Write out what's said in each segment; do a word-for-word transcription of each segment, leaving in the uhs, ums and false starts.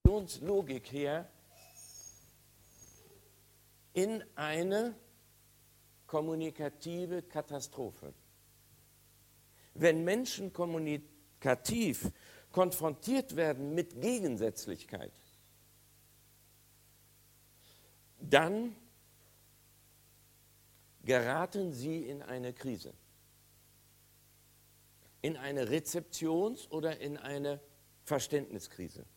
Logik her in eine kommunikative Katastrophe. Wenn Menschen kommunikativ konfrontiert werden mit Gegensätzlichkeit, dann geraten sie in eine Krise, in eine Rezeptions- oder in eine Verständniskrise.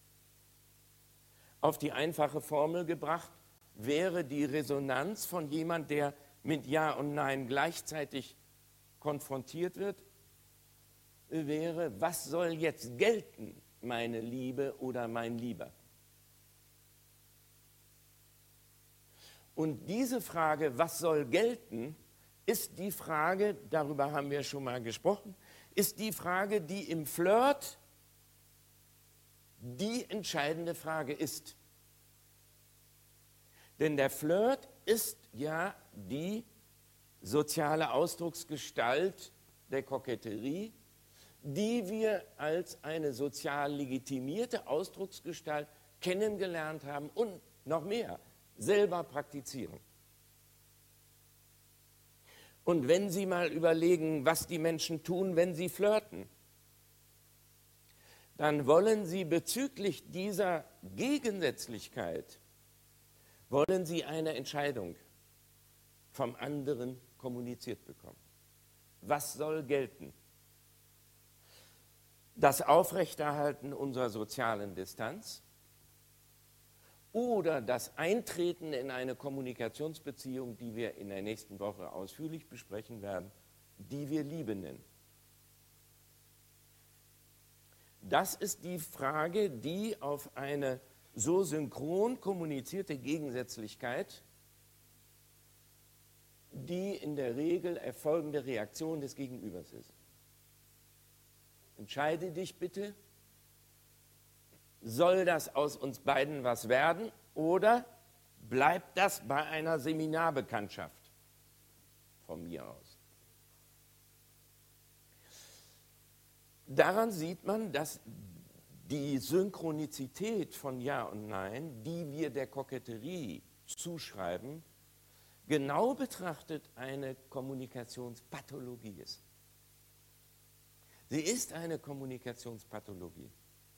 Auf die einfache Formel gebracht wäre die Resonanz von jemand, der mit Ja und Nein gleichzeitig konfrontiert wird, wäre, was soll jetzt gelten, meine Liebe oder mein Lieber? Und diese Frage, was soll gelten, ist die Frage, darüber haben wir schon mal gesprochen, ist die Frage, die im Flirt die entscheidende Frage ist. Denn der Flirt ist ja die soziale Ausdrucksgestalt der Koketterie, die wir als eine sozial legitimierte Ausdrucksgestalt kennengelernt haben und noch mehr selber praktizieren. Und wenn Sie mal überlegen, was die Menschen tun, wenn sie flirten, dann wollen sie bezüglich dieser Gegensätzlichkeit, wollen sie eine Entscheidung vom anderen kommuniziert bekommen. Was soll gelten? Das Aufrechterhalten unserer sozialen Distanz oder das Eintreten in eine Kommunikationsbeziehung, die wir in der nächsten Woche ausführlich besprechen werden, die wir Liebe nennen. Das ist die Frage, die auf eine so synchron kommunizierte Gegensätzlichkeit, die in der Regel erfolgende Reaktion des Gegenübers ist. Entscheide dich bitte, soll das aus uns beiden was werden oder bleibt das bei einer Seminarbekanntschaft von mir aus? Daran sieht man, dass die Synchronizität von Ja und Nein, die wir der Koketterie zuschreiben, genau betrachtet eine Kommunikationspathologie ist. Sie ist eine Kommunikationspathologie.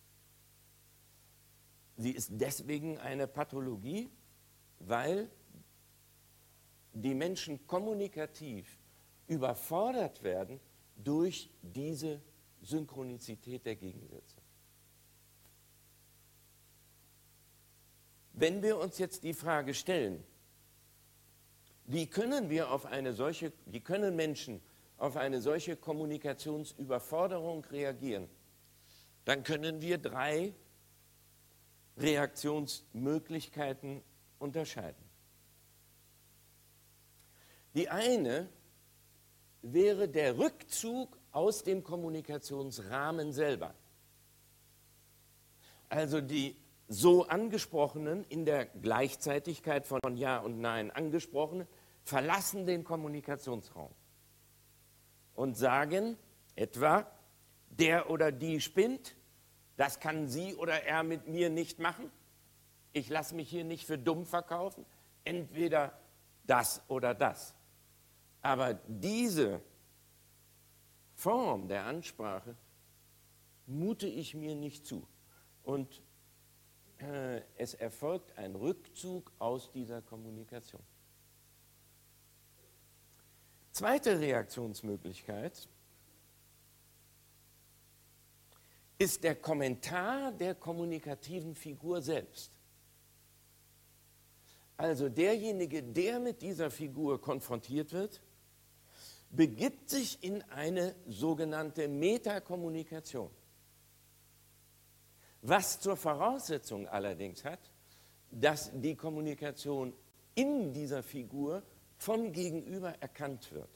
Sie ist deswegen eine Pathologie, weil die Menschen kommunikativ überfordert werden durch diese Synchronizität der Gegensätze. Wenn wir uns jetzt die Frage stellen, wie können wir auf eine solche, wie können Menschen auf eine solche Kommunikationsüberforderung reagieren, dann können wir drei Reaktionsmöglichkeiten unterscheiden. Die eine wäre der Rückzug aus dem Kommunikationsrahmen selber. Also die so angesprochenen, in der Gleichzeitigkeit von Ja und Nein angesprochenen, verlassen den Kommunikationsraum und sagen etwa, der oder die spinnt, das kann sie oder er mit mir nicht machen, ich lasse mich hier nicht für dumm verkaufen, entweder das oder das. Aber diese Form der Ansprache mute ich mir nicht zu. Und äh, es erfolgt ein Rückzug aus dieser Kommunikation. Zweite Reaktionsmöglichkeit ist der Kommentar der kommunikativen Figur selbst. Also derjenige, der mit dieser Figur konfrontiert wird, begibt sich in eine sogenannte Metakommunikation. Was zur Voraussetzung allerdings hat, dass die Kommunikation in dieser Figur vom Gegenüber erkannt wird.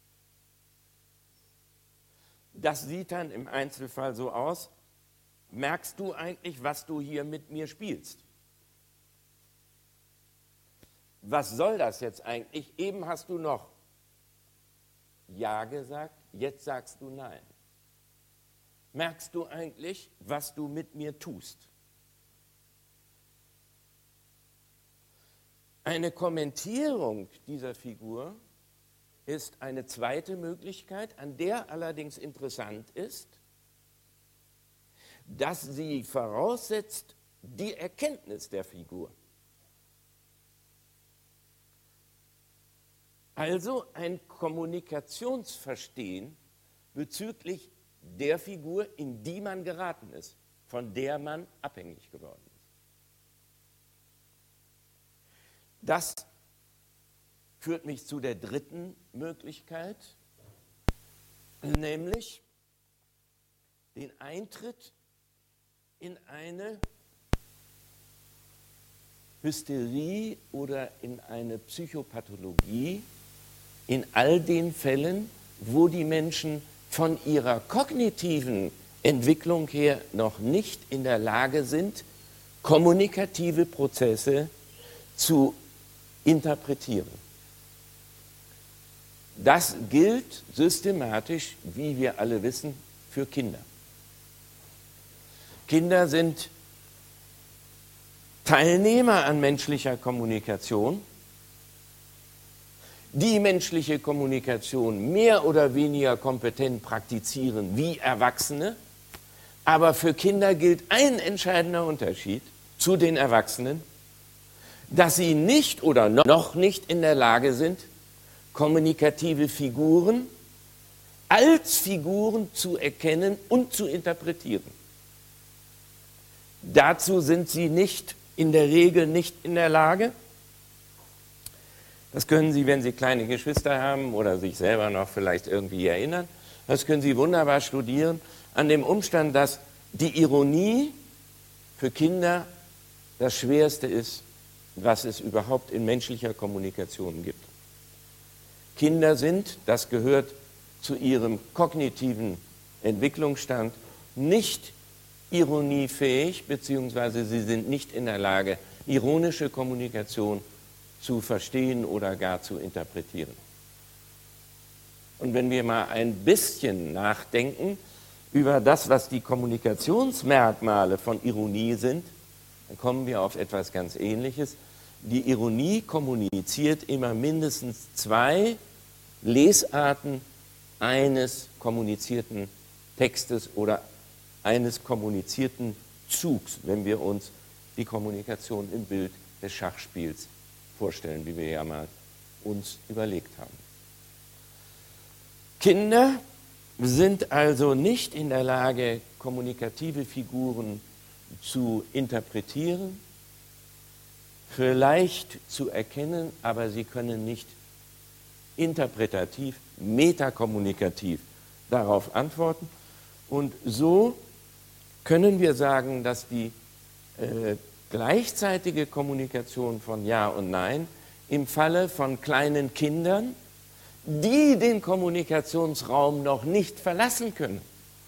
Das sieht dann im Einzelfall so aus, merkst du eigentlich, was du hier mit mir spielst? Was soll das jetzt eigentlich? Eben hast du noch Ja gesagt, jetzt sagst du Nein. Merkst du eigentlich, was du mit mir tust? Eine Kommentierung dieser Figur ist eine zweite Möglichkeit, an der allerdings interessant ist, dass sie voraussetzt die Erkenntnis der Figur. Also ein Kommunikationsverstehen bezüglich der Figur, in die man geraten ist, von der man abhängig geworden ist. Das führt mich zu der dritten Möglichkeit, nämlich den Eintritt in eine Hysterie oder in eine Psychopathologie in all den Fällen, wo die Menschen von ihrer kognitiven Entwicklung her noch nicht in der Lage sind, kommunikative Prozesse zu interpretieren. Das gilt systematisch, wie wir alle wissen, für Kinder. Kinder sind Teilnehmer an menschlicher Kommunikation, die menschliche Kommunikation mehr oder weniger kompetent praktizieren wie Erwachsene, aber für Kinder gilt ein entscheidender Unterschied zu den Erwachsenen, dass sie nicht oder noch nicht in der Lage sind, kommunikative Figuren als Figuren zu erkennen und zu interpretieren. Dazu sind sie nicht in der Regel nicht in der Lage. Das können Sie, wenn Sie kleine Geschwister haben oder sich selber noch vielleicht irgendwie erinnern, das können Sie wunderbar studieren an dem Umstand, dass die Ironie für Kinder das Schwerste ist, was es überhaupt in menschlicher Kommunikation gibt. Kinder sind, das gehört zu ihrem kognitiven Entwicklungsstand, nicht ironiefähig, beziehungsweise sie sind nicht in der Lage, ironische Kommunikation zu verstehen oder gar zu interpretieren. Und wenn wir mal ein bisschen nachdenken über das, was die Kommunikationsmerkmale von Ironie sind, dann kommen wir auf etwas ganz Ähnliches. Die Ironie kommuniziert immer mindestens zwei Lesarten eines kommunizierten Textes oder eines kommunizierten Zugs, wenn wir uns die Kommunikation im Bild des Schachspiels vorstellen, wie wir ja mal uns überlegt haben. Kinder sind also nicht in der Lage, kommunikative Figuren zu interpretieren, vielleicht zu erkennen, aber sie können nicht interpretativ, metakommunikativ darauf antworten. Und so können wir sagen, dass die äh, gleichzeitige Kommunikation von Ja und Nein im Falle von kleinen Kindern, die den Kommunikationsraum noch nicht verlassen können,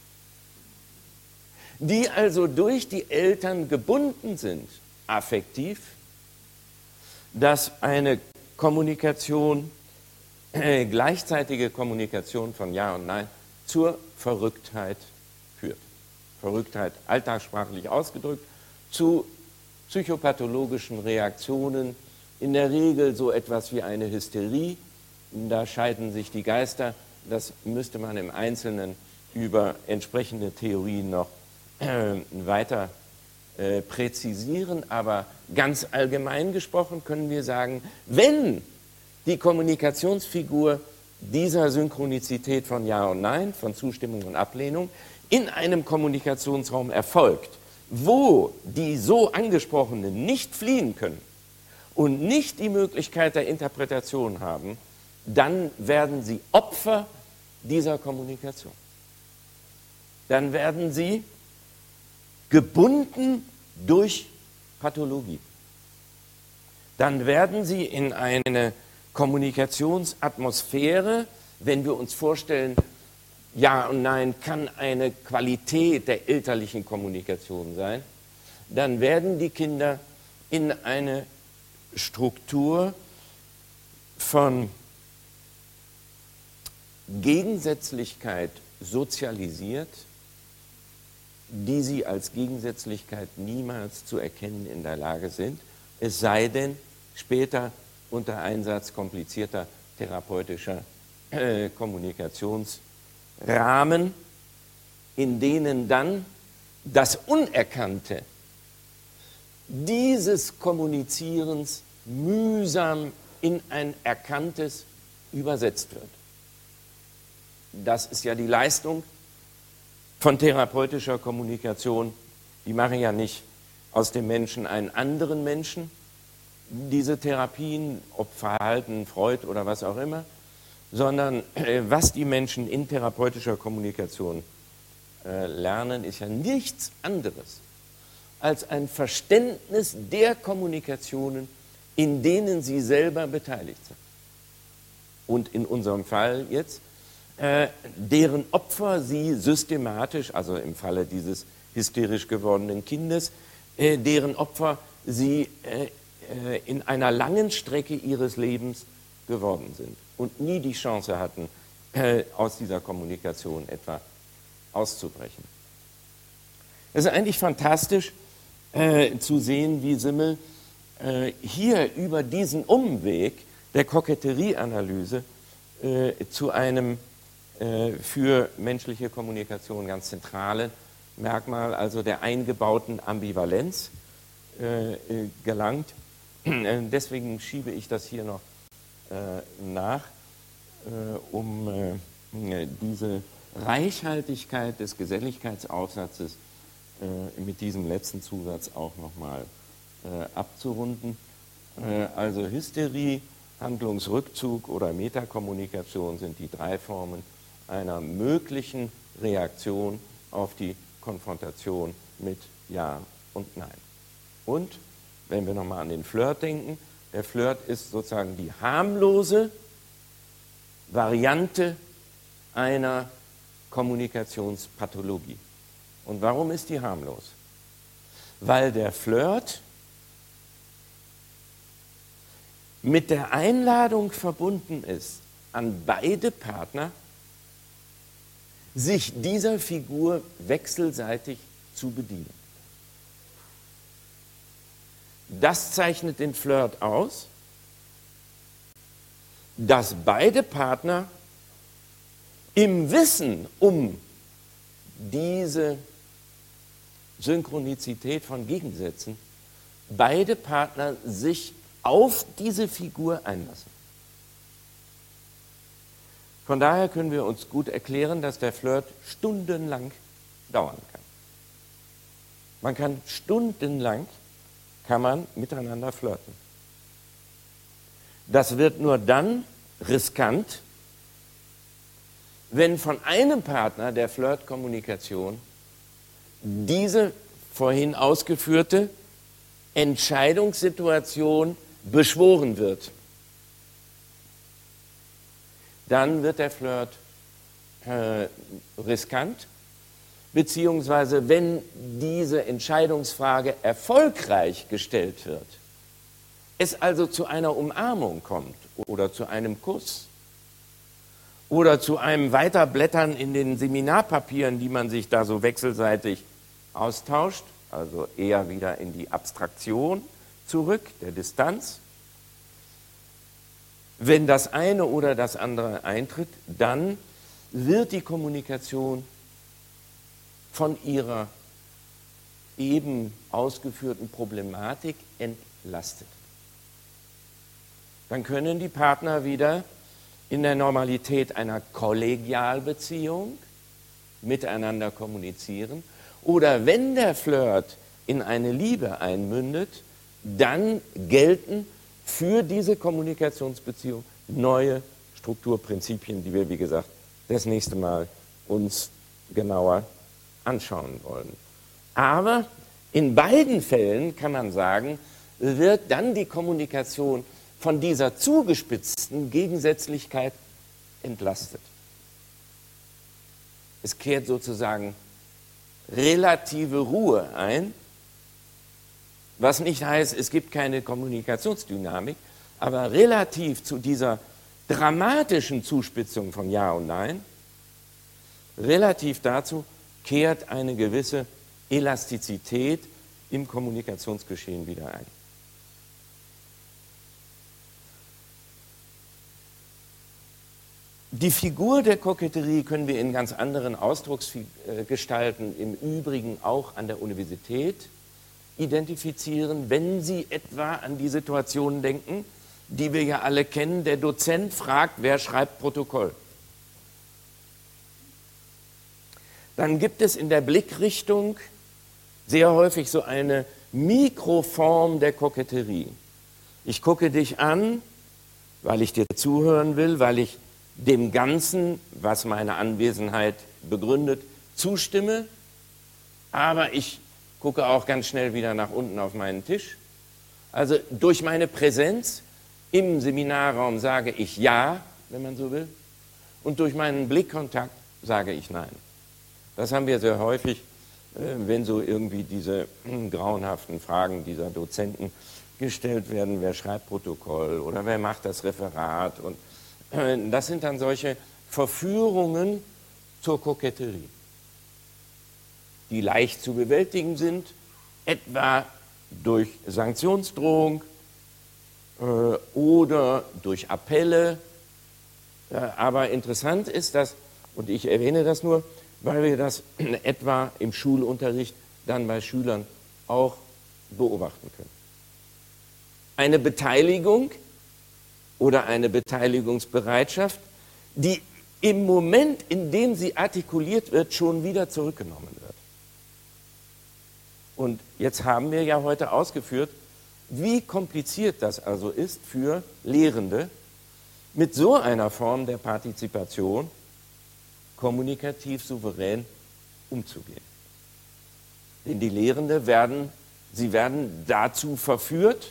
die also durch die Eltern gebunden sind, affektiv, dass eine Kommunikation, äh, gleichzeitige Kommunikation von Ja und Nein zur Verrücktheit führt. Verrücktheit alltagssprachlich ausgedrückt, zu psychopathologischen Reaktionen, in der Regel so etwas wie eine Hysterie. Da scheiden sich die Geister, das müsste man im Einzelnen über entsprechende Theorien noch äh, weiter äh, präzisieren, aber ganz allgemein gesprochen können wir sagen, wenn die Kommunikationsfigur dieser Synchronizität von Ja und Nein, von Zustimmung und Ablehnung in einem Kommunikationsraum erfolgt, wo die so Angesprochenen nicht fliehen können und nicht die Möglichkeit der Interpretation haben, dann werden sie Opfer dieser Kommunikation. Dann werden sie gebunden durch Pathologie. Dann werden sie in eine Kommunikationsatmosphäre, wenn wir uns vorstellen, Ja und Nein kann eine Qualität der elterlichen Kommunikation sein, dann werden die Kinder in eine Struktur von Gegensätzlichkeit sozialisiert, die sie als Gegensätzlichkeit niemals zu erkennen in der Lage sind, es sei denn, später unter Einsatz komplizierter therapeutischer äh, Kommunikationsrahmen, in denen dann das Unerkannte dieses Kommunizierens mühsam in ein Erkanntes übersetzt wird. Das ist ja die Leistung von therapeutischer Kommunikation. Die machen ja nicht aus dem Menschen einen anderen Menschen, diese Therapien, ob Verhalten, Freud oder was auch immer, sondern äh, was die Menschen in therapeutischer Kommunikation äh, lernen, ist ja nichts anderes als ein Verständnis der Kommunikationen, in denen sie selber beteiligt sind. Und in unserem Fall jetzt, äh, deren Opfer sie systematisch, also im Falle dieses hysterisch gewordenen Kindes, äh, deren Opfer sie äh, äh, in einer langen Strecke ihres Lebens geworden sind und nie die Chance hatten, äh, aus dieser Kommunikation etwa auszubrechen. Es ist eigentlich fantastisch äh, zu sehen, wie Simmel äh, hier über diesen Umweg der Koketterieanalyse äh, zu einem äh, für menschliche Kommunikation ganz zentralen Merkmal, also der eingebauten Ambivalenz, äh, äh, gelangt. Deswegen schiebe ich das hier noch äh, nach, äh, um äh, diese Reichhaltigkeit des Geselligkeitsaufsatzes äh, mit diesem letzten Zusatz auch nochmal äh, abzurunden. Äh, also Hysterie, Handlungsrückzug oder Metakommunikation sind die drei Formen einer möglichen Reaktion auf die Konfrontation mit Ja und Nein. Und wenn wir nochmal an den Flirt denken, der Flirt ist sozusagen die harmlose Variante einer Kommunikationspathologie. Und warum ist die harmlos? Weil der Flirt mit der Einladung verbunden ist, an beide Partner sich dieser Figur wechselseitig zu bedienen. Das zeichnet den Flirt aus, dass beide Partner im Wissen um diese Synchronizität von Gegensätzen, beide Partner sich auf diese Figur einlassen. Von daher können wir uns gut erklären, dass der Flirt stundenlang dauern kann. Man kann stundenlang kann man miteinander flirten. Das wird nur dann riskant, wenn von einem Partner der Flirtkommunikation diese vorhin ausgeführte Entscheidungssituation beschworen wird. Dann wird der Flirt äh, riskant, beziehungsweise wenn diese Entscheidungsfrage erfolgreich gestellt wird, es also zu einer Umarmung kommt oder zu einem Kuss oder zu einem Weiterblättern in den Seminarpapieren, die man sich da so wechselseitig austauscht, also eher wieder in die Abstraktion zurück, der Distanz. Wenn das eine oder das andere eintritt, dann wird die Kommunikation von ihrer eben ausgeführten Problematik entlastet. Dann können die Partner wieder in der Normalität einer Kollegialbeziehung miteinander kommunizieren. Oder wenn der Flirt in eine Liebe einmündet, dann gelten für diese Kommunikationsbeziehung neue Strukturprinzipien, die wir, wie gesagt, das nächste Mal uns genauer anschauen wollen. Aber in beiden Fällen, kann man sagen, wird dann die Kommunikation von dieser zugespitzten Gegensätzlichkeit entlastet. Es kehrt sozusagen relative Ruhe ein, was nicht heißt, es gibt keine Kommunikationsdynamik, aber relativ zu dieser dramatischen Zuspitzung von Ja und Nein, relativ dazu kehrt eine gewisse Elastizität im Kommunikationsgeschehen wieder ein. Die Figur der Koketterie können wir in ganz anderen Ausdrucksgestalten, im Übrigen auch an der Universität, identifizieren, wenn Sie etwa an die Situationen denken, die wir ja alle kennen. Der Dozent fragt, wer schreibt Protokoll. Dann gibt es in der Blickrichtung sehr häufig so eine Mikroform der Koketterie. Ich gucke dich an, weil ich dir zuhören will, weil ich dem Ganzen, was meine Anwesenheit begründet, zustimme, aber ich gucke auch ganz schnell wieder nach unten auf meinen Tisch. Also durch meine Präsenz im Seminarraum sage ich ja, wenn man so will, und durch meinen Blickkontakt sage ich nein. Das haben wir sehr häufig, wenn so irgendwie diese grauenhaften Fragen dieser Dozenten gestellt werden, wer schreibt Protokoll oder wer macht das Referat. Und das sind dann solche Verführungen zur Koketterie, die leicht zu bewältigen sind, etwa durch Sanktionsdrohung äh, oder durch Appelle. Äh, aber interessant ist das, und ich erwähne das nur, weil wir das etwa im Schulunterricht dann bei Schülern auch beobachten können. Eine Beteiligung oder eine Beteiligungsbereitschaft, die im Moment, in dem sie artikuliert wird, schon wieder zurückgenommen wird. Und jetzt haben wir ja heute ausgeführt, wie kompliziert das also ist für Lehrende, mit so einer Form der Partizipation kommunikativ souverän umzugehen. Denn die Lehrenden werden, sie werden dazu verführt,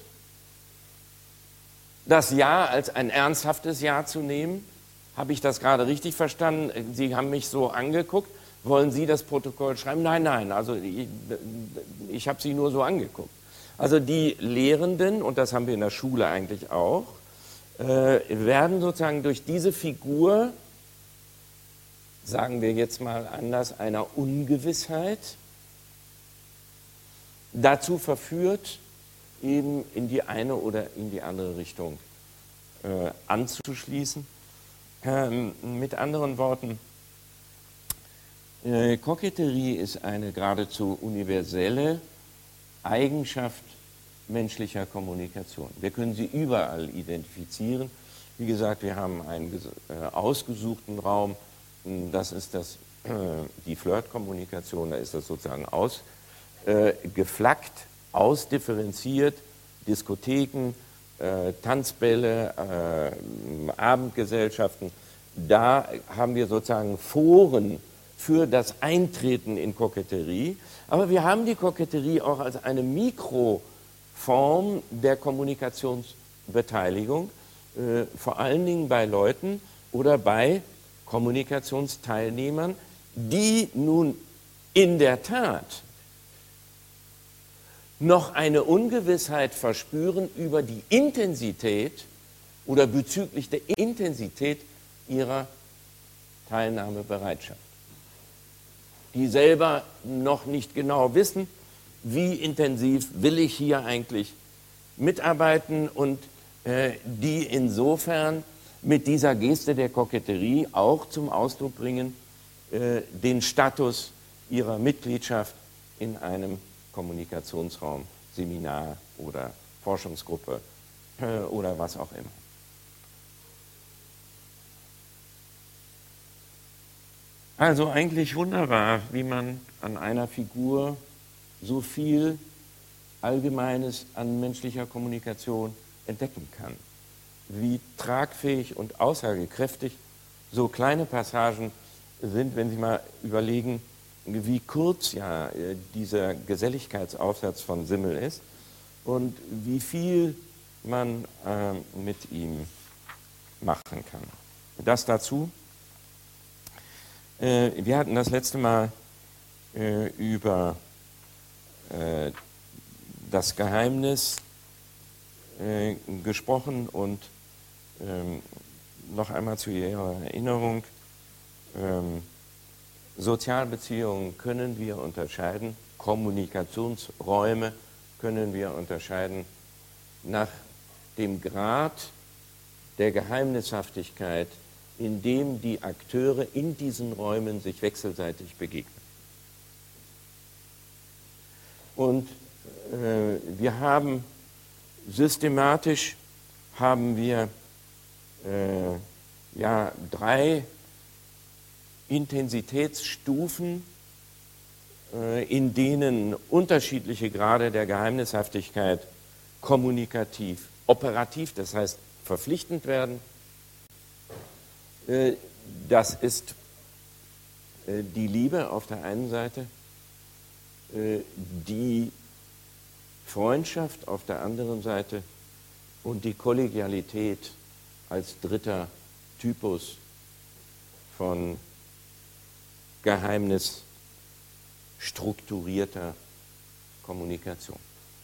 das Ja als ein ernsthaftes Ja zu nehmen. Habe ich das gerade richtig verstanden? Sie haben mich so angeguckt. Wollen Sie das Protokoll schreiben? Nein, nein, also ich, ich habe Sie nur so angeguckt. Also die Lehrenden, und das haben wir in der Schule eigentlich auch, äh, werden sozusagen durch diese Figur, sagen wir jetzt mal anders, einer Ungewissheit, dazu verführt, eben in die eine oder in die andere Richtung äh, anzuschließen. Ähm, mit anderen Worten, äh, Koketterie ist eine geradezu universelle Eigenschaft menschlicher Kommunikation. Wir können sie überall identifizieren. Wie gesagt, wir haben einen äh, ausgesuchten Raum, das ist das, äh, die Flirtkommunikation, da ist das sozusagen ausgeflackt, äh, ausdifferenziert, Diskotheken, äh, Tanzbälle, äh, Abendgesellschaften. Da haben wir sozusagen Foren für das Eintreten in Koketterie. Aber wir haben die Koketterie auch als eine Mikroform der Kommunikationsbeteiligung, äh, vor allen Dingen bei Leuten oder bei Kommunikationsteilnehmern, die nun in der Tat noch eine Ungewissheit verspüren über die Intensität oder bezüglich der Intensität ihrer Teilnahmebereitschaft. Die selber noch nicht genau wissen, wie intensiv will ich hier eigentlich mitarbeiten und äh, die insofern mit dieser Geste der Koketterie auch zum Ausdruck bringen, äh, den Status ihrer Mitgliedschaft in einem Kommunikationsraum, Seminar oder Forschungsgruppe äh, oder was auch immer. Also eigentlich wunderbar, wie man an einer Figur so viel Allgemeines an menschlicher Kommunikation entdecken kann. Wie tragfähig und aussagekräftig so kleine Passagen sind, wenn Sie mal überlegen, wie kurz ja dieser Geselligkeitsaufsatz von Simmel ist und wie viel man äh, mit ihm machen kann. Das dazu. Äh, wir hatten das letzte Mal äh, über äh, das Geheimnis äh, gesprochen und ähm, noch einmal zu Ihrer Erinnerung, ähm, Sozialbeziehungen können wir unterscheiden, Kommunikationsräume können wir unterscheiden nach dem Grad der Geheimnishaftigkeit, in dem die Akteure in diesen Räumen sich wechselseitig begegnen. Und äh, wir haben systematisch haben wir äh, ja, drei Intensitätsstufen, äh, in denen unterschiedliche Grade der Geheimnishaftigkeit kommunikativ, operativ, das heißt verpflichtend werden. Äh, das ist äh, die Liebe auf der einen Seite, äh, die Freundschaft auf der anderen Seite und die Kollegialität als dritter Typus von geheimnisstrukturierter Kommunikation.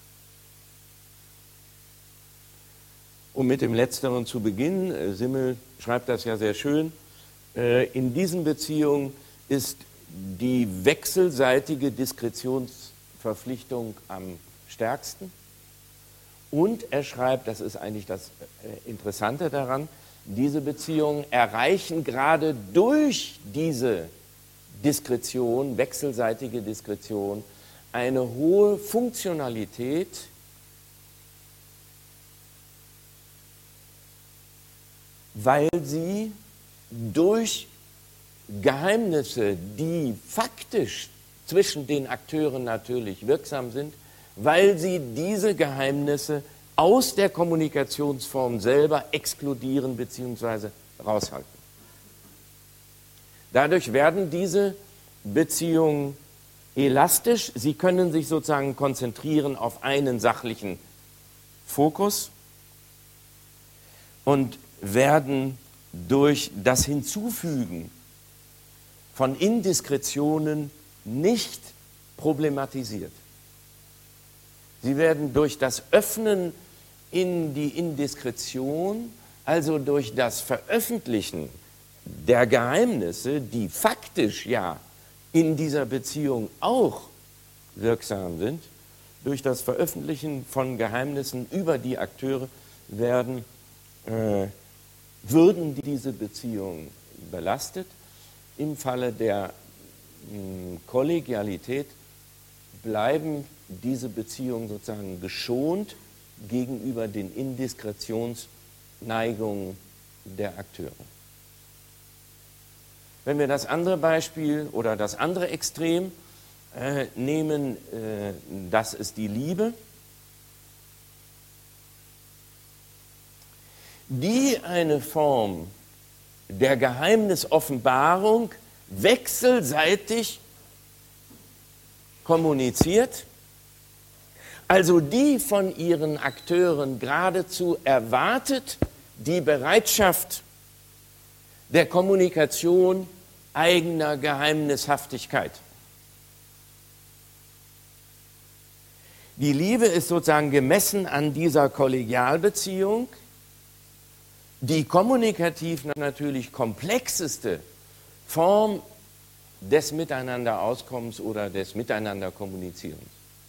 Um mit dem Letzteren zu beginnen, Simmel schreibt das ja sehr schön, in diesen Beziehungen ist die wechselseitige Diskretionsverpflichtung am stärksten. Und er schreibt, das ist eigentlich das Interessante daran, diese Beziehungen erreichen gerade durch diese Diskretion, wechselseitige Diskretion, eine hohe Funktionalität, weil sie durch Geheimnisse, die faktisch zwischen den Akteuren natürlich wirksam sind, weil sie diese Geheimnisse aus der Kommunikationsform selber exkludieren bzw. raushalten. Dadurch werden diese Beziehungen elastisch, sie können sich sozusagen konzentrieren auf einen sachlichen Fokus und werden durch das Hinzufügen von Indiskretionen nicht problematisiert. Sie werden durch das Öffnen in die Indiskretion, also durch das Veröffentlichen der Geheimnisse, die faktisch ja in dieser Beziehung auch wirksam sind, durch das Veröffentlichen von Geheimnissen über die Akteure werden, äh, würden diese Beziehungen belastet. Im Falle der mh, Kollegialität bleiben diese Beziehungen sozusagen geschont gegenüber den Indiskretionsneigungen der Akteure. Wenn wir das andere Beispiel oder das andere Extrem äh, nehmen, äh, das ist die Liebe, die eine Form der Geheimnisoffenbarung wechselseitig kommuniziert, also die von ihren Akteuren geradezu erwartet, die Bereitschaft der Kommunikation eigener Geheimnishaftigkeit. Die Liebe ist sozusagen gemessen an dieser Kollegialbeziehung die kommunikativ natürlich komplexeste Form des Miteinanderauskommens oder des Miteinanderkommunizierens.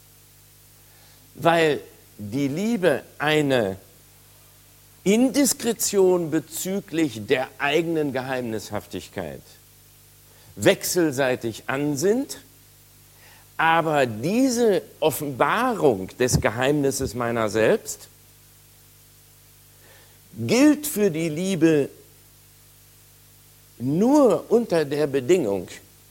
Weil die Liebe eine Indiskretion bezüglich der eigenen Geheimnishaftigkeit wechselseitig ansinnt, aber diese Offenbarung des Geheimnisses meiner selbst gilt für die Liebe nur unter der Bedingung,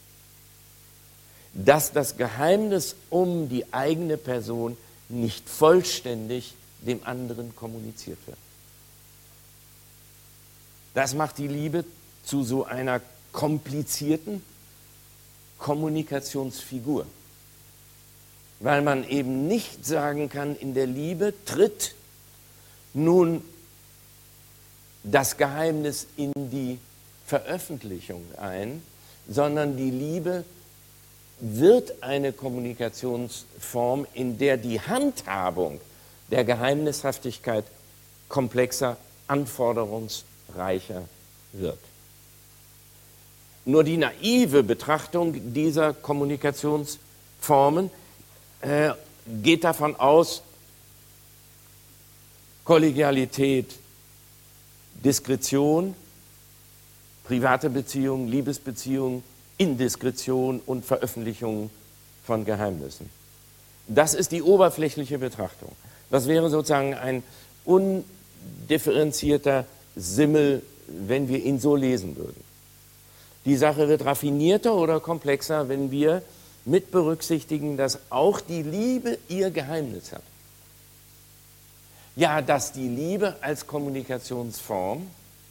dass das Geheimnis um die eigene Person nicht vollständig dem anderen kommuniziert wird. Das macht die Liebe zu so einer komplizierten Kommunikationsfigur, weil man eben nicht sagen kann, in der Liebe tritt nun das Geheimnis in die Veröffentlichung ein, sondern die Liebe wird eine Kommunikationsform, in der die Handhabung der Geheimnishaftigkeit komplexer, anforderungsreicher wird. Nur die naive Betrachtung dieser Kommunikationsformen äh, geht davon aus, Kollegialität, Diskretion private Beziehungen, Liebesbeziehungen, Indiskretion und Veröffentlichung von Geheimnissen. Das ist die oberflächliche Betrachtung. Das wäre sozusagen ein undifferenzierter Simmel, wenn wir ihn so lesen würden. Die Sache wird raffinierter oder komplexer, wenn wir mit berücksichtigen, dass auch die Liebe ihr Geheimnis hat. Ja, dass die Liebe als Kommunikationsform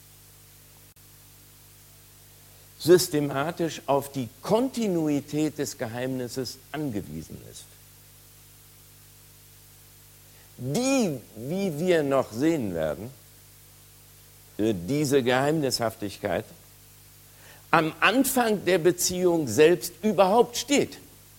systematisch auf die Kontinuität des Geheimnisses angewiesen ist. Die, wie wir noch sehen werden, diese Geheimnishaftigkeit am Anfang der Beziehung selbst überhaupt steht.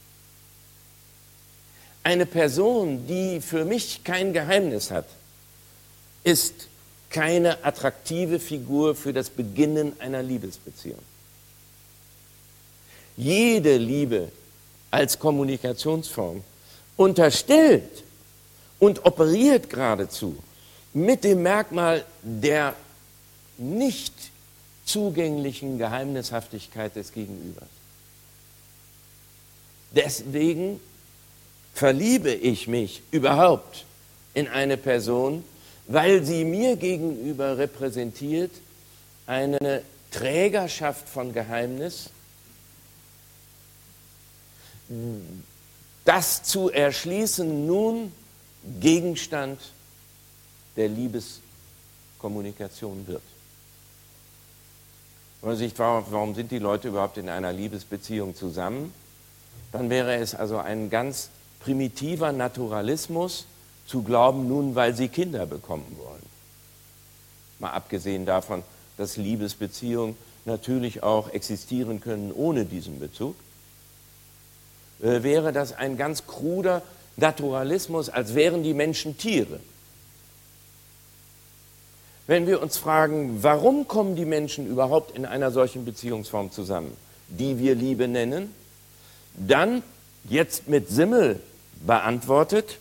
Eine Person, die für mich kein Geheimnis hat, ist keine attraktive Figur für das Beginnen einer Liebesbeziehung. Jede Liebe als Kommunikationsform unterstellt und operiert geradezu mit dem Merkmal der nicht zugänglichen Geheimnishaftigkeit des Gegenübers. Deswegen verliebe ich mich überhaupt in eine Person, weil sie mir gegenüber repräsentiert eine Trägerschaft von Geheimnis, das zu erschließen nun Gegenstand der Liebeskommunikation wird. Wenn man sich fragt, warum sind die Leute überhaupt in einer Liebesbeziehung zusammen, dann wäre es also ein ganz primitiver Naturalismus, zu glauben, nun, weil sie Kinder bekommen wollen. Mal abgesehen davon, dass Liebesbeziehungen natürlich auch existieren können ohne diesen Bezug, äh, wäre das ein ganz kruder Naturalismus, als wären die Menschen Tiere. Wenn wir uns fragen, warum kommen die Menschen überhaupt in einer solchen Beziehungsform zusammen, die wir Liebe nennen, dann jetzt mit Simmel beantwortet,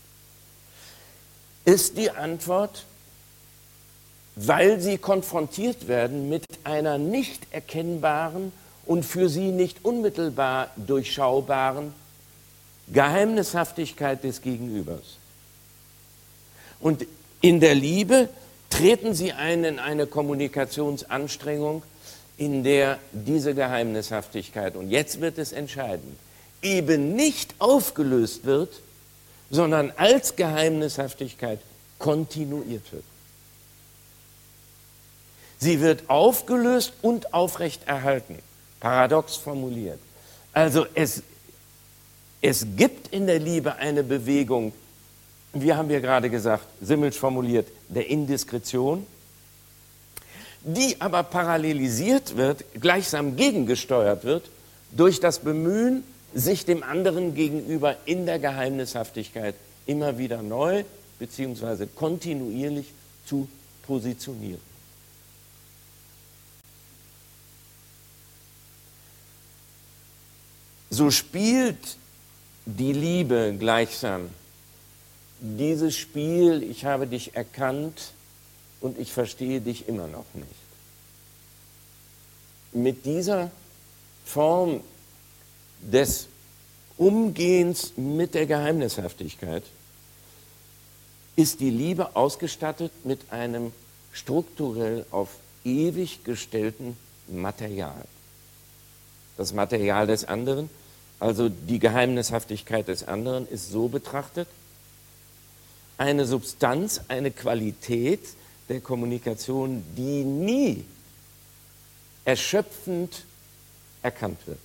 ist die Antwort, weil sie konfrontiert werden mit einer nicht erkennbaren und für sie nicht unmittelbar durchschaubaren Geheimnishaftigkeit des Gegenübers. Und in der Liebe treten sie ein in eine Kommunikationsanstrengung, in der diese Geheimnishaftigkeit, und jetzt wird es entscheidend, eben nicht aufgelöst wird, sondern als Geheimnishaftigkeit kontinuiert wird. Sie wird aufgelöst und aufrechterhalten, paradox formuliert. Also es, es gibt in der Liebe eine Bewegung, wie haben wir gerade gesagt, Simmelsch formuliert, der Indiskretion, die aber parallelisiert wird, gleichsam gegengesteuert wird, durch das Bemühen, sich dem anderen gegenüber in der Geheimnishaftigkeit immer wieder neu bzw. kontinuierlich zu positionieren. So spielt die Liebe gleichsam dieses Spiel, ich habe dich erkannt und ich verstehe dich immer noch nicht. Mit dieser Form des Umgehens mit der Geheimnishaftigkeit ist die Liebe ausgestattet mit einem strukturell auf ewig gestellten Material. Das Material des anderen, also die Geheimnishaftigkeit des anderen, ist so betrachtet, eine Substanz, eine Qualität der Kommunikation, die nie erschöpfend erkannt wird.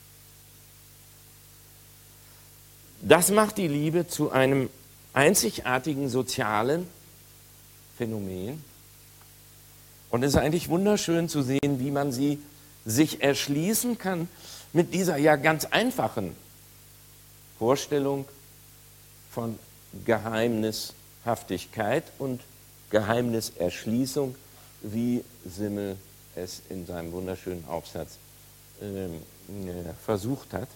Das macht die Liebe zu einem einzigartigen sozialen Phänomen. Und es ist eigentlich wunderschön zu sehen, wie man sie sich erschließen kann mit dieser ja ganz einfachen Vorstellung von Geheimnishaftigkeit und Geheimniserschließung, wie Simmel es in seinem wunderschönen Aufsatz äh, versucht hat.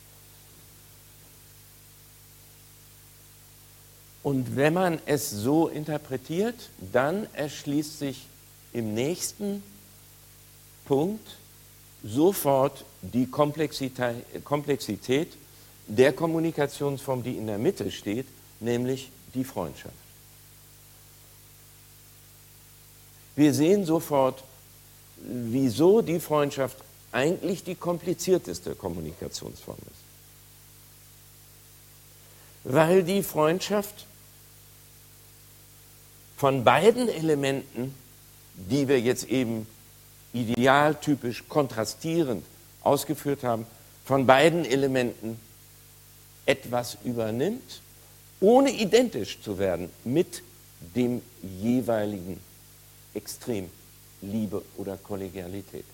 Und wenn man es so interpretiert, dann erschließt sich im nächsten Punkt sofort die Komplexität, Komplexität der Kommunikationsform, die in der Mitte steht, nämlich die Freundschaft. Wir sehen sofort, wieso die Freundschaft eigentlich die komplizierteste Kommunikationsform ist. Weil die Freundschaft von beiden Elementen, die wir jetzt eben idealtypisch kontrastierend ausgeführt haben, von beiden Elementen etwas übernimmt, ohne identisch zu werden mit dem jeweiligen Extrem, Liebe oder Kollegialität.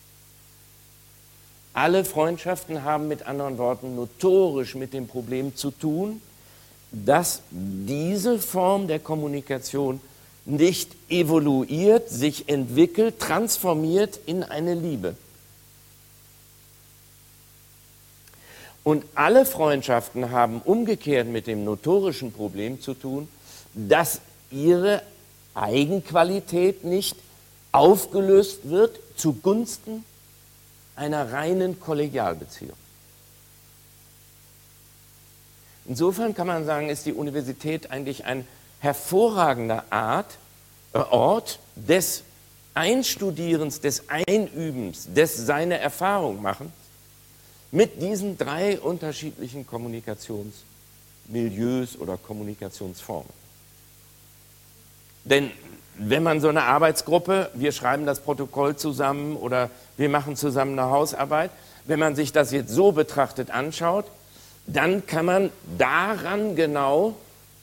Alle Freundschaften haben mit anderen Worten notorisch mit dem Problem zu tun, dass diese Form der Kommunikation nicht evoluiert, sich entwickelt, transformiert in eine Liebe. Und alle Freundschaften haben umgekehrt mit dem notorischen Problem zu tun, dass ihre Eigenqualität nicht aufgelöst wird zugunsten einer reinen Kollegialbeziehung. Insofern kann man sagen, ist die Universität eigentlich ein hervorragender Art, äh, Ort des Einstudierens, des Einübens, des seine Erfahrung machen mit diesen drei unterschiedlichen Kommunikationsmilieus oder Kommunikationsformen. Denn wenn man so eine Arbeitsgruppe, wir schreiben das Protokoll zusammen oder wir machen zusammen eine Hausarbeit, wenn man sich das jetzt so betrachtet anschaut, dann kann man daran genau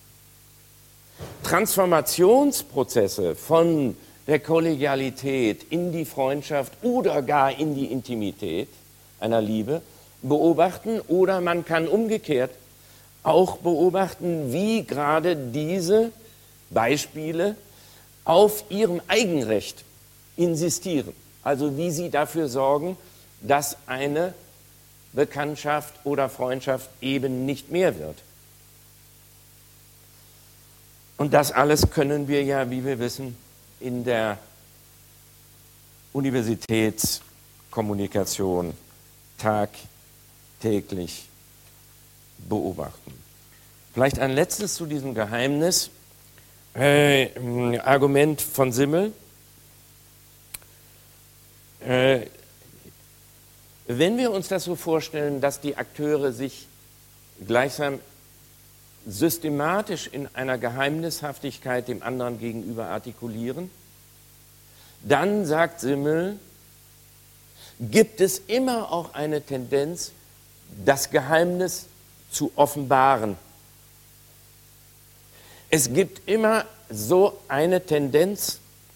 Transformationsprozesse von der Kollegialität in die Freundschaft oder gar in die Intimität einer Liebe beobachten, oder man kann umgekehrt auch beobachten, wie gerade diese Beispiele auf ihrem Eigenrecht insistieren. Also wie sie dafür sorgen, dass eine Bekanntschaft oder Freundschaft eben nicht mehr wird. Und das alles können wir ja, wie wir wissen, in der Universitätskommunikation tagtäglich beobachten. Vielleicht ein letztes zu diesem Geheimnis. Äh, Argument von Simmel. Äh, wenn wir uns das so vorstellen, dass die Akteure sich gleichsam systematisch in einer Geheimnishaftigkeit dem anderen gegenüber artikulieren, dann, sagt Simmel, gibt es immer auch eine Tendenz, das Geheimnis zu offenbaren. Es gibt immer so eine Tendenz,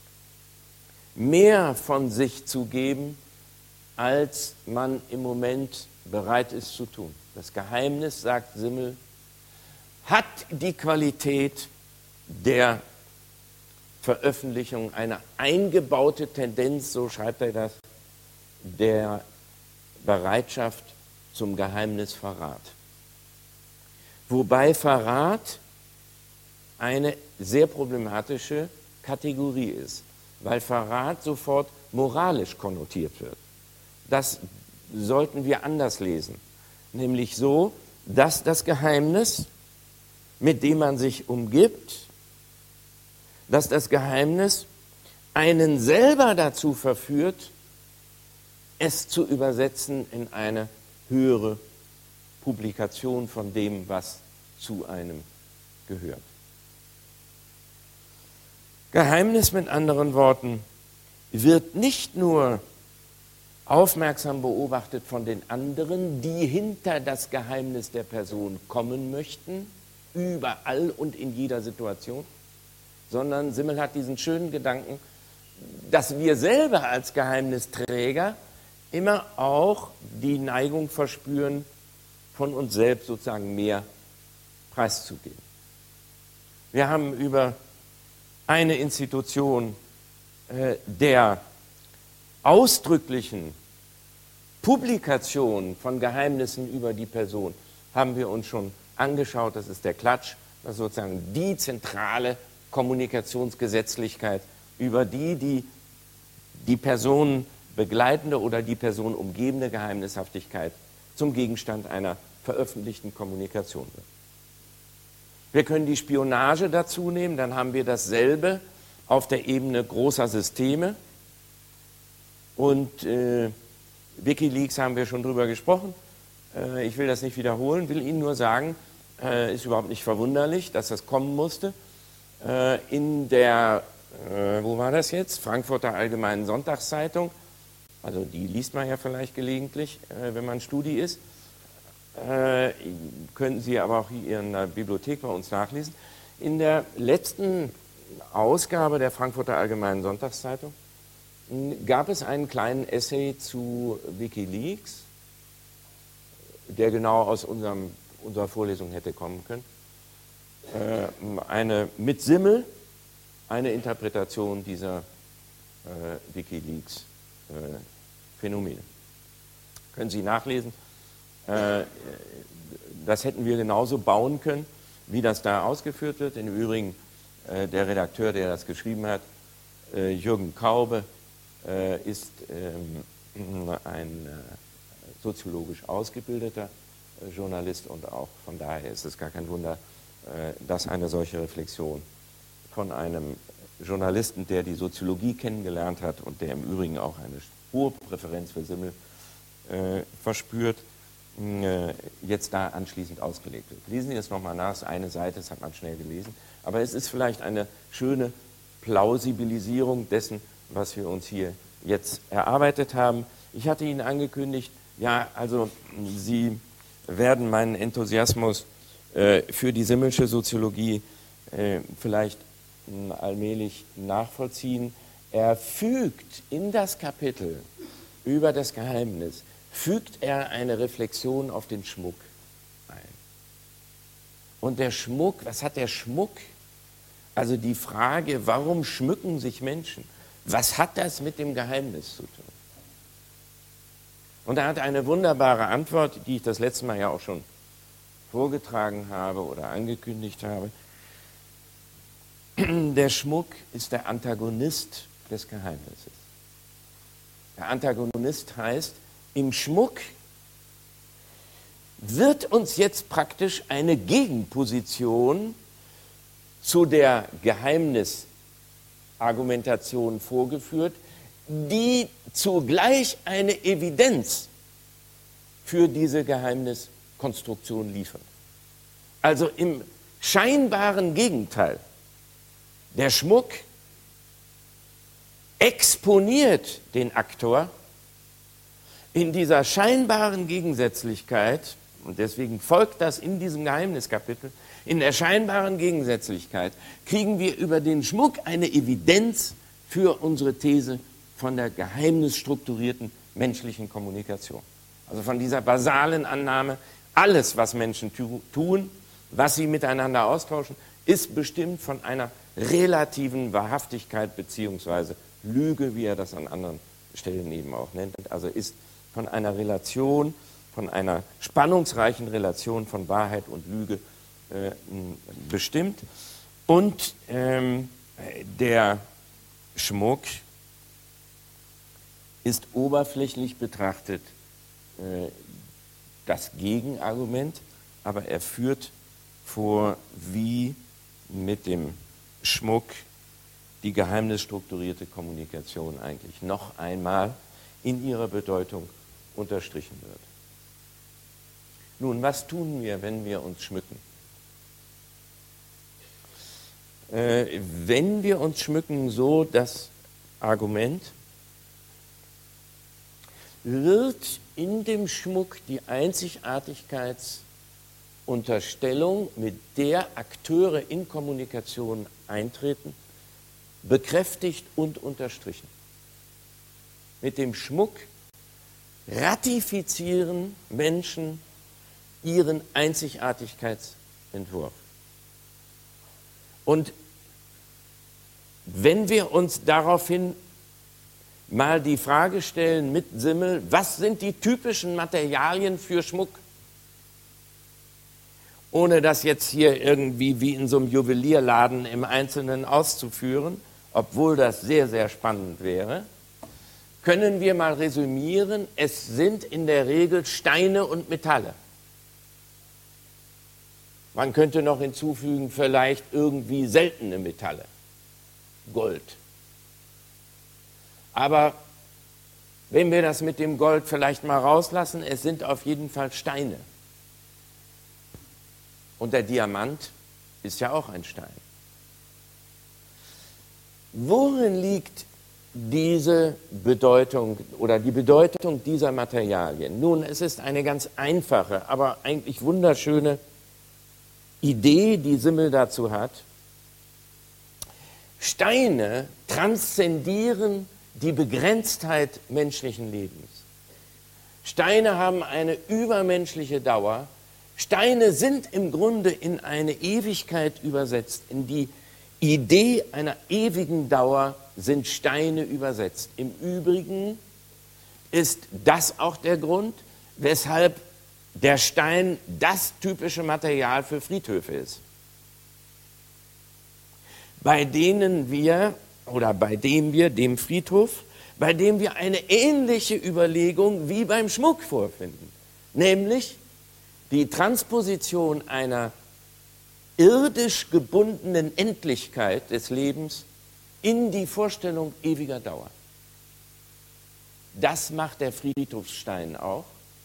mehr von sich zu geben, als man im Moment bereit ist zu tun. Das Geheimnis, sagt Simmel, hat die Qualität der Veröffentlichung, eine eingebaute Tendenz, so schreibt er das, der Bereitschaft zum Geheimnisverrat. Wobei Verrat eine sehr problematische Kategorie ist, weil Verrat sofort moralisch konnotiert wird. Das sollten wir anders lesen, nämlich so, dass das Geheimnis, mit dem man sich umgibt, dass das Geheimnis einen selber dazu verführt, es zu übersetzen in eine höhere Publikation von dem, was zu einem gehört. Geheimnis, mit anderen Worten, wird nicht nur aufmerksam beobachtet von den anderen, die hinter das Geheimnis der Person kommen möchten, überall und in jeder Situation, sondern Simmel hat diesen schönen Gedanken, dass wir selber als Geheimnisträger immer auch die Neigung verspüren, von uns selbst sozusagen mehr preiszugeben. Wir haben über eine Institution äh, der ausdrücklichen Publikation von Geheimnissen über die Person haben wir uns schon angeschaut, das ist der Klatsch, das ist sozusagen die zentrale Kommunikationsgesetzlichkeit, über die die, die Personen begleitende oder die Person umgebende Geheimnishaftigkeit zum Gegenstand einer veröffentlichten Kommunikation wird. Wir können die Spionage dazu nehmen, dann haben wir dasselbe auf der Ebene großer Systeme. Und äh, Wikileaks haben wir schon drüber gesprochen. Äh, ich will das nicht wiederholen, will Ihnen nur sagen, äh, ist überhaupt nicht verwunderlich, dass das kommen musste. Äh, in der, äh, wo war das jetzt? Frankfurter Allgemeinen Sonntagszeitung, also die liest man ja vielleicht gelegentlich, äh, wenn man Studi ist. Äh, könnten Sie aber auch hier in der Bibliothek bei uns nachlesen. In der letzten Ausgabe der Frankfurter Allgemeinen Sonntagszeitung gab es einen kleinen Essay zu Wikileaks, der genau aus unserem, unserer Vorlesung hätte kommen können. Äh, eine mit Simmel, eine Interpretation dieser äh, Wikileaks-Phänomene. Äh, Können Sie nachlesen. Äh, das hätten wir genauso bauen können, wie das da ausgeführt wird. Im Übrigen äh, der Redakteur, der das geschrieben hat, äh, Jürgen Kaube, äh, ist ähm, ein äh, soziologisch ausgebildeter äh, Journalist und auch von daher ist es gar kein Wunder, äh, dass eine solche Reflexion von einem Journalisten, der die Soziologie kennengelernt hat und der im Übrigen auch eine hohe Präferenz für Simmel äh, verspürt, jetzt da anschließend ausgelegt wird. Lesen Sie das nochmal nach, das ist eine Seite, das hat man schnell gelesen, aber es ist vielleicht eine schöne Plausibilisierung dessen, was wir uns hier jetzt erarbeitet haben. Ich hatte Ihnen angekündigt, ja, also Sie werden meinen Enthusiasmus äh, für die Simmelsche Soziologie äh, vielleicht mh, allmählich nachvollziehen. Er fügt in das Kapitel über das Geheimnis fügt er eine Reflexion auf den Schmuck ein. Und der Schmuck, was hat der Schmuck? Also die Frage, warum schmücken sich Menschen? Was hat das mit dem Geheimnis zu tun? Und er hat eine wunderbare Antwort, die ich das letzte Mal ja auch schon vorgetragen habe oder angekündigt habe. Der Schmuck ist der Antagonist des Geheimnisses. Der Antagonist heißt, im Schmuck wird uns jetzt praktisch eine Gegenposition zu der Geheimnisargumentation vorgeführt, die zugleich eine Evidenz für diese Geheimniskonstruktion liefert. Also im scheinbaren Gegenteil. Der Schmuck exponiert den Aktor. In dieser scheinbaren Gegensätzlichkeit, und deswegen folgt das in diesem Geheimniskapitel, in der scheinbaren Gegensätzlichkeit kriegen wir über den Schmuck eine Evidenz für unsere These von der geheimnisstrukturierten menschlichen Kommunikation. Also von dieser basalen Annahme, alles, was Menschen tu tun, was sie miteinander austauschen, ist bestimmt von einer relativen Wahrhaftigkeit beziehungsweise Lüge, wie er das an anderen Stellen eben auch nennt, also ist von einer Relation, von einer spannungsreichen Relation von Wahrheit und Lüge äh, bestimmt. Und ähm, der Schmuck ist oberflächlich betrachtet äh, das Gegenargument, aber er führt vor, wie mit dem Schmuck die geheimnisstrukturierte Kommunikation eigentlich noch einmal in ihrer Bedeutung unterstrichen wird. Nun, was tun wir, wenn wir uns schmücken? Äh, wenn wir uns schmücken, so das Argument, wird in dem Schmuck die Einzigartigkeitsunterstellung, mit der Akteure in Kommunikation eintreten, bekräftigt und unterstrichen. Mit dem Schmuck ratifizieren Menschen ihren Einzigartigkeitsentwurf. Und wenn wir uns daraufhin mal die Frage stellen mit Simmel, was sind die typischen Materialien für Schmuck? Ohne das jetzt hier irgendwie wie in so einem Juwelierladen im Einzelnen auszuführen, obwohl das sehr, sehr spannend wäre, können wir mal resümieren, es sind in der Regel Steine und Metalle. Man könnte noch hinzufügen, vielleicht irgendwie seltene Metalle, Gold. Aber wenn wir das mit dem Gold vielleicht mal rauslassen, es sind auf jeden Fall Steine. Und der Diamant ist ja auch ein Stein. Worin liegt diese Bedeutung oder die Bedeutung dieser Materialien? Nun, es ist eine ganz einfache, aber eigentlich wunderschöne Idee, die Simmel dazu hat. Steine transzendieren die Begrenztheit menschlichen Lebens. Steine haben eine übermenschliche Dauer. Steine sind im Grunde in eine Ewigkeit übersetzt. In die Idee einer ewigen Dauer sind Steine übersetzt. Im Übrigen ist das auch der Grund, weshalb der Stein das typische Material für Friedhöfe ist, bei denen wir, oder bei dem wir, dem Friedhof, bei dem wir eine ähnliche Überlegung wie beim Schmuck vorfinden, nämlich die Transposition einer irdisch gebundenen Endlichkeit des Lebens in die Vorstellung ewiger Dauer. Das macht der Friedhofsstein auch.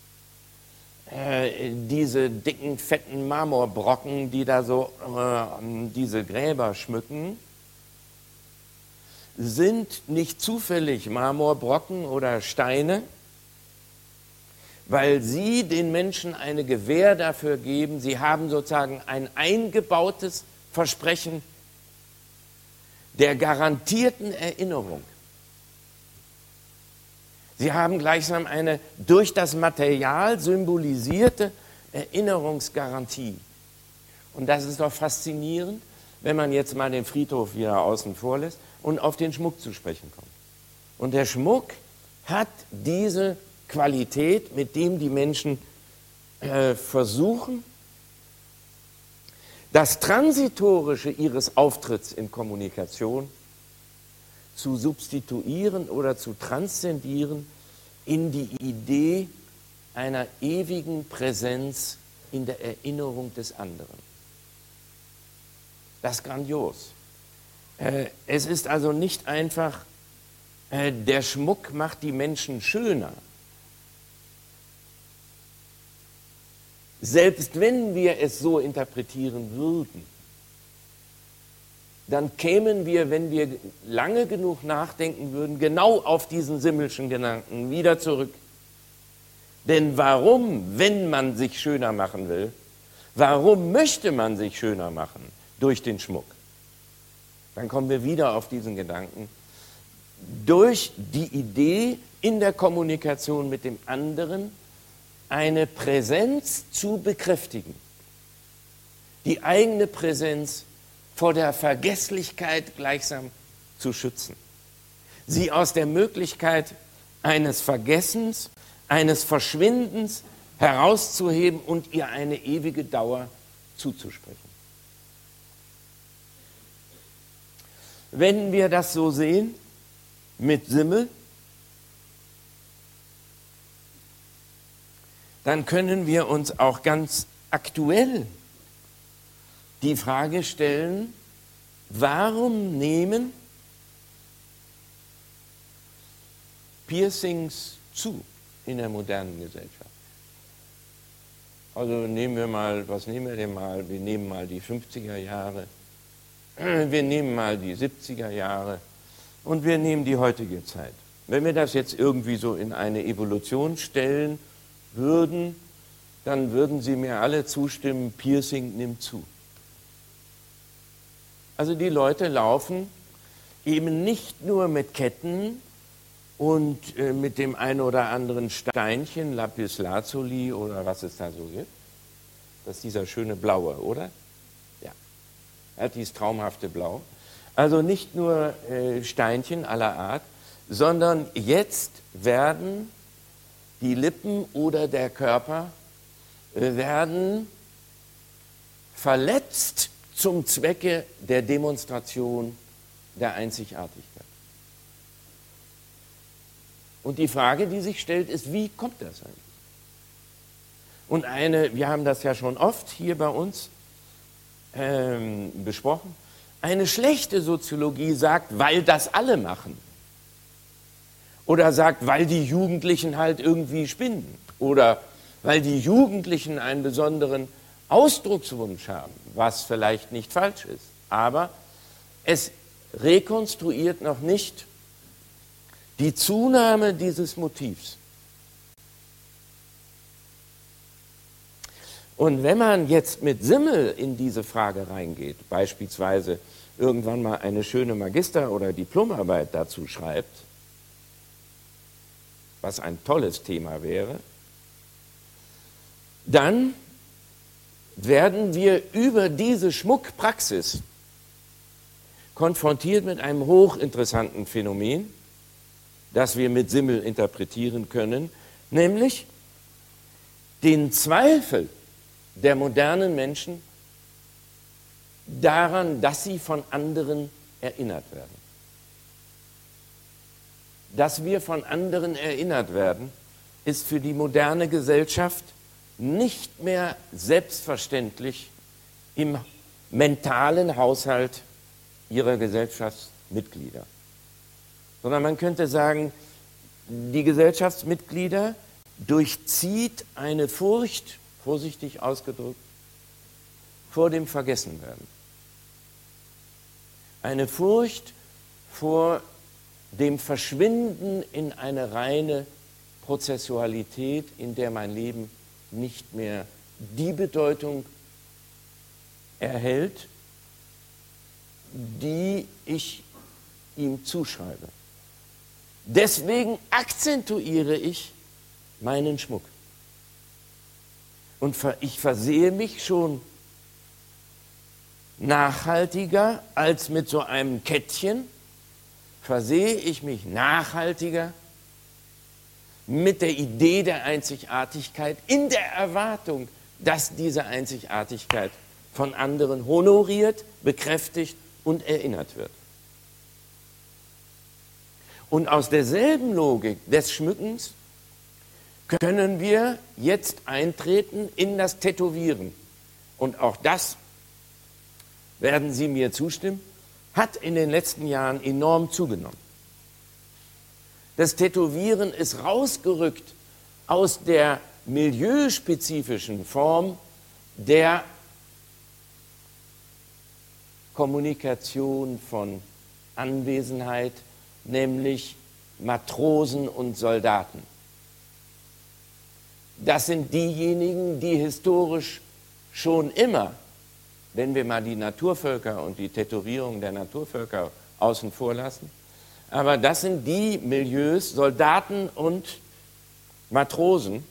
Äh, diese dicken, fetten Marmorbrocken, die da so äh, diese Gräber schmücken, sind nicht zufällig Marmorbrocken oder Steine, weil sie den Menschen eine Gewähr dafür geben, sie haben sozusagen ein eingebautes Versprechen der garantierten Erinnerung. Sie haben gleichsam eine durch das Material symbolisierte Erinnerungsgarantie. Und das ist doch faszinierend, wenn man jetzt mal den Friedhof wieder außen vor lässt und auf den Schmuck zu sprechen kommt. Und der Schmuck hat diese Qualität, mit dem die Menschen äh, versuchen, das Transitorische ihres Auftritts in Kommunikation zu substituieren oder zu transzendieren in die Idee einer ewigen Präsenz in der Erinnerung des anderen. Das ist grandios. Äh, es ist also nicht einfach, äh, der Schmuck macht die Menschen schöner. Selbst wenn wir es so interpretieren würden, dann kämen wir, wenn wir lange genug nachdenken würden, genau auf diesen Simmelschen Gedanken wieder zurück. Denn warum, wenn man sich schöner machen will, warum möchte man sich schöner machen? Durch den Schmuck. Dann kommen wir wieder auf diesen Gedanken. Durch die Idee in der Kommunikation mit dem anderen eine Präsenz zu bekräftigen. Die eigene Präsenz vor der Vergesslichkeit gleichsam zu schützen. Sie aus der Möglichkeit eines Vergessens, eines Verschwindens herauszuheben und ihr eine ewige Dauer zuzusprechen. Wenn wir das so sehen, mit Simmel, dann können wir uns auch ganz aktuell die Frage stellen, warum nehmen Piercings zu in der modernen Gesellschaft? Also nehmen wir mal, was nehmen wir denn mal? Wir nehmen mal die fünfziger Jahre, wir nehmen mal die siebziger Jahre und wir nehmen die heutige Zeit. Wenn wir das jetzt irgendwie so in eine Evolution stellen würden, dann würden Sie mir alle zustimmen, Piercing nimmt zu. Also die Leute laufen eben nicht nur mit Ketten und äh, mit dem einen oder anderen Steinchen, Lapis Lazuli oder was es da so gibt. Das ist dieser schöne blaue, oder? Ja, er hat dieses traumhafte Blau. Also nicht nur äh, Steinchen aller Art, sondern jetzt werden die Lippen oder der Körper äh, werden verletzt zum Zwecke der Demonstration der Einzigartigkeit. Und die Frage, die sich stellt, ist, wie kommt das eigentlich? Und eine, wir haben das ja schon oft hier bei uns ähm, besprochen, eine schlechte Soziologie sagt, weil das alle machen. Oder sagt, weil die Jugendlichen halt irgendwie spinnen. Oder weil die Jugendlichen einen besonderen Ausdruckswunsch haben, was vielleicht nicht falsch ist. Aber es rekonstruiert noch nicht die Zunahme dieses Motivs. Und wenn man jetzt mit Simmel in diese Frage reingeht, beispielsweise irgendwann mal eine schöne Magister- oder Diplomarbeit dazu schreibt, was ein tolles Thema wäre, dann werden wir über diese Schmuckpraxis konfrontiert mit einem hochinteressanten Phänomen, das wir mit Simmel interpretieren können, nämlich den Zweifel der modernen Menschen daran, dass sie von anderen erinnert werden. Dass wir von anderen erinnert werden, ist für die moderne Gesellschaft nicht mehr selbstverständlich im mentalen Haushalt ihrer Gesellschaftsmitglieder. Sondern man könnte sagen, die Gesellschaftsmitglieder durchzieht eine Furcht, vorsichtig ausgedrückt, vor dem Vergessenwerden. Eine Furcht vor dem Verschwinden in eine reine Prozessualität, in der mein Leben nicht mehr die Bedeutung erhält, die ich ihm zuschreibe. Deswegen akzentuiere ich meinen Schmuck. Und ich versehe mich schon nachhaltiger als mit so einem Kettchen, versehe ich mich nachhaltiger mit der Idee der Einzigartigkeit in der Erwartung, dass diese Einzigartigkeit von anderen honoriert, bekräftigt und erinnert wird. Und aus derselben Logik des Schmückens können wir jetzt eintreten in das Tätowieren. Und auch das, werden Sie mir zustimmen, hat in den letzten Jahren enorm zugenommen. Das Tätowieren ist rausgerückt aus der milieuspezifischen Form der Kommunikation von Anwesenheit, nämlich Matrosen und Soldaten. Das sind diejenigen, die historisch schon immer, wenn wir mal die Naturvölker und die Tätowierung der Naturvölker außen vor lassen, aber das sind die Milieus, Soldaten und Matrosen,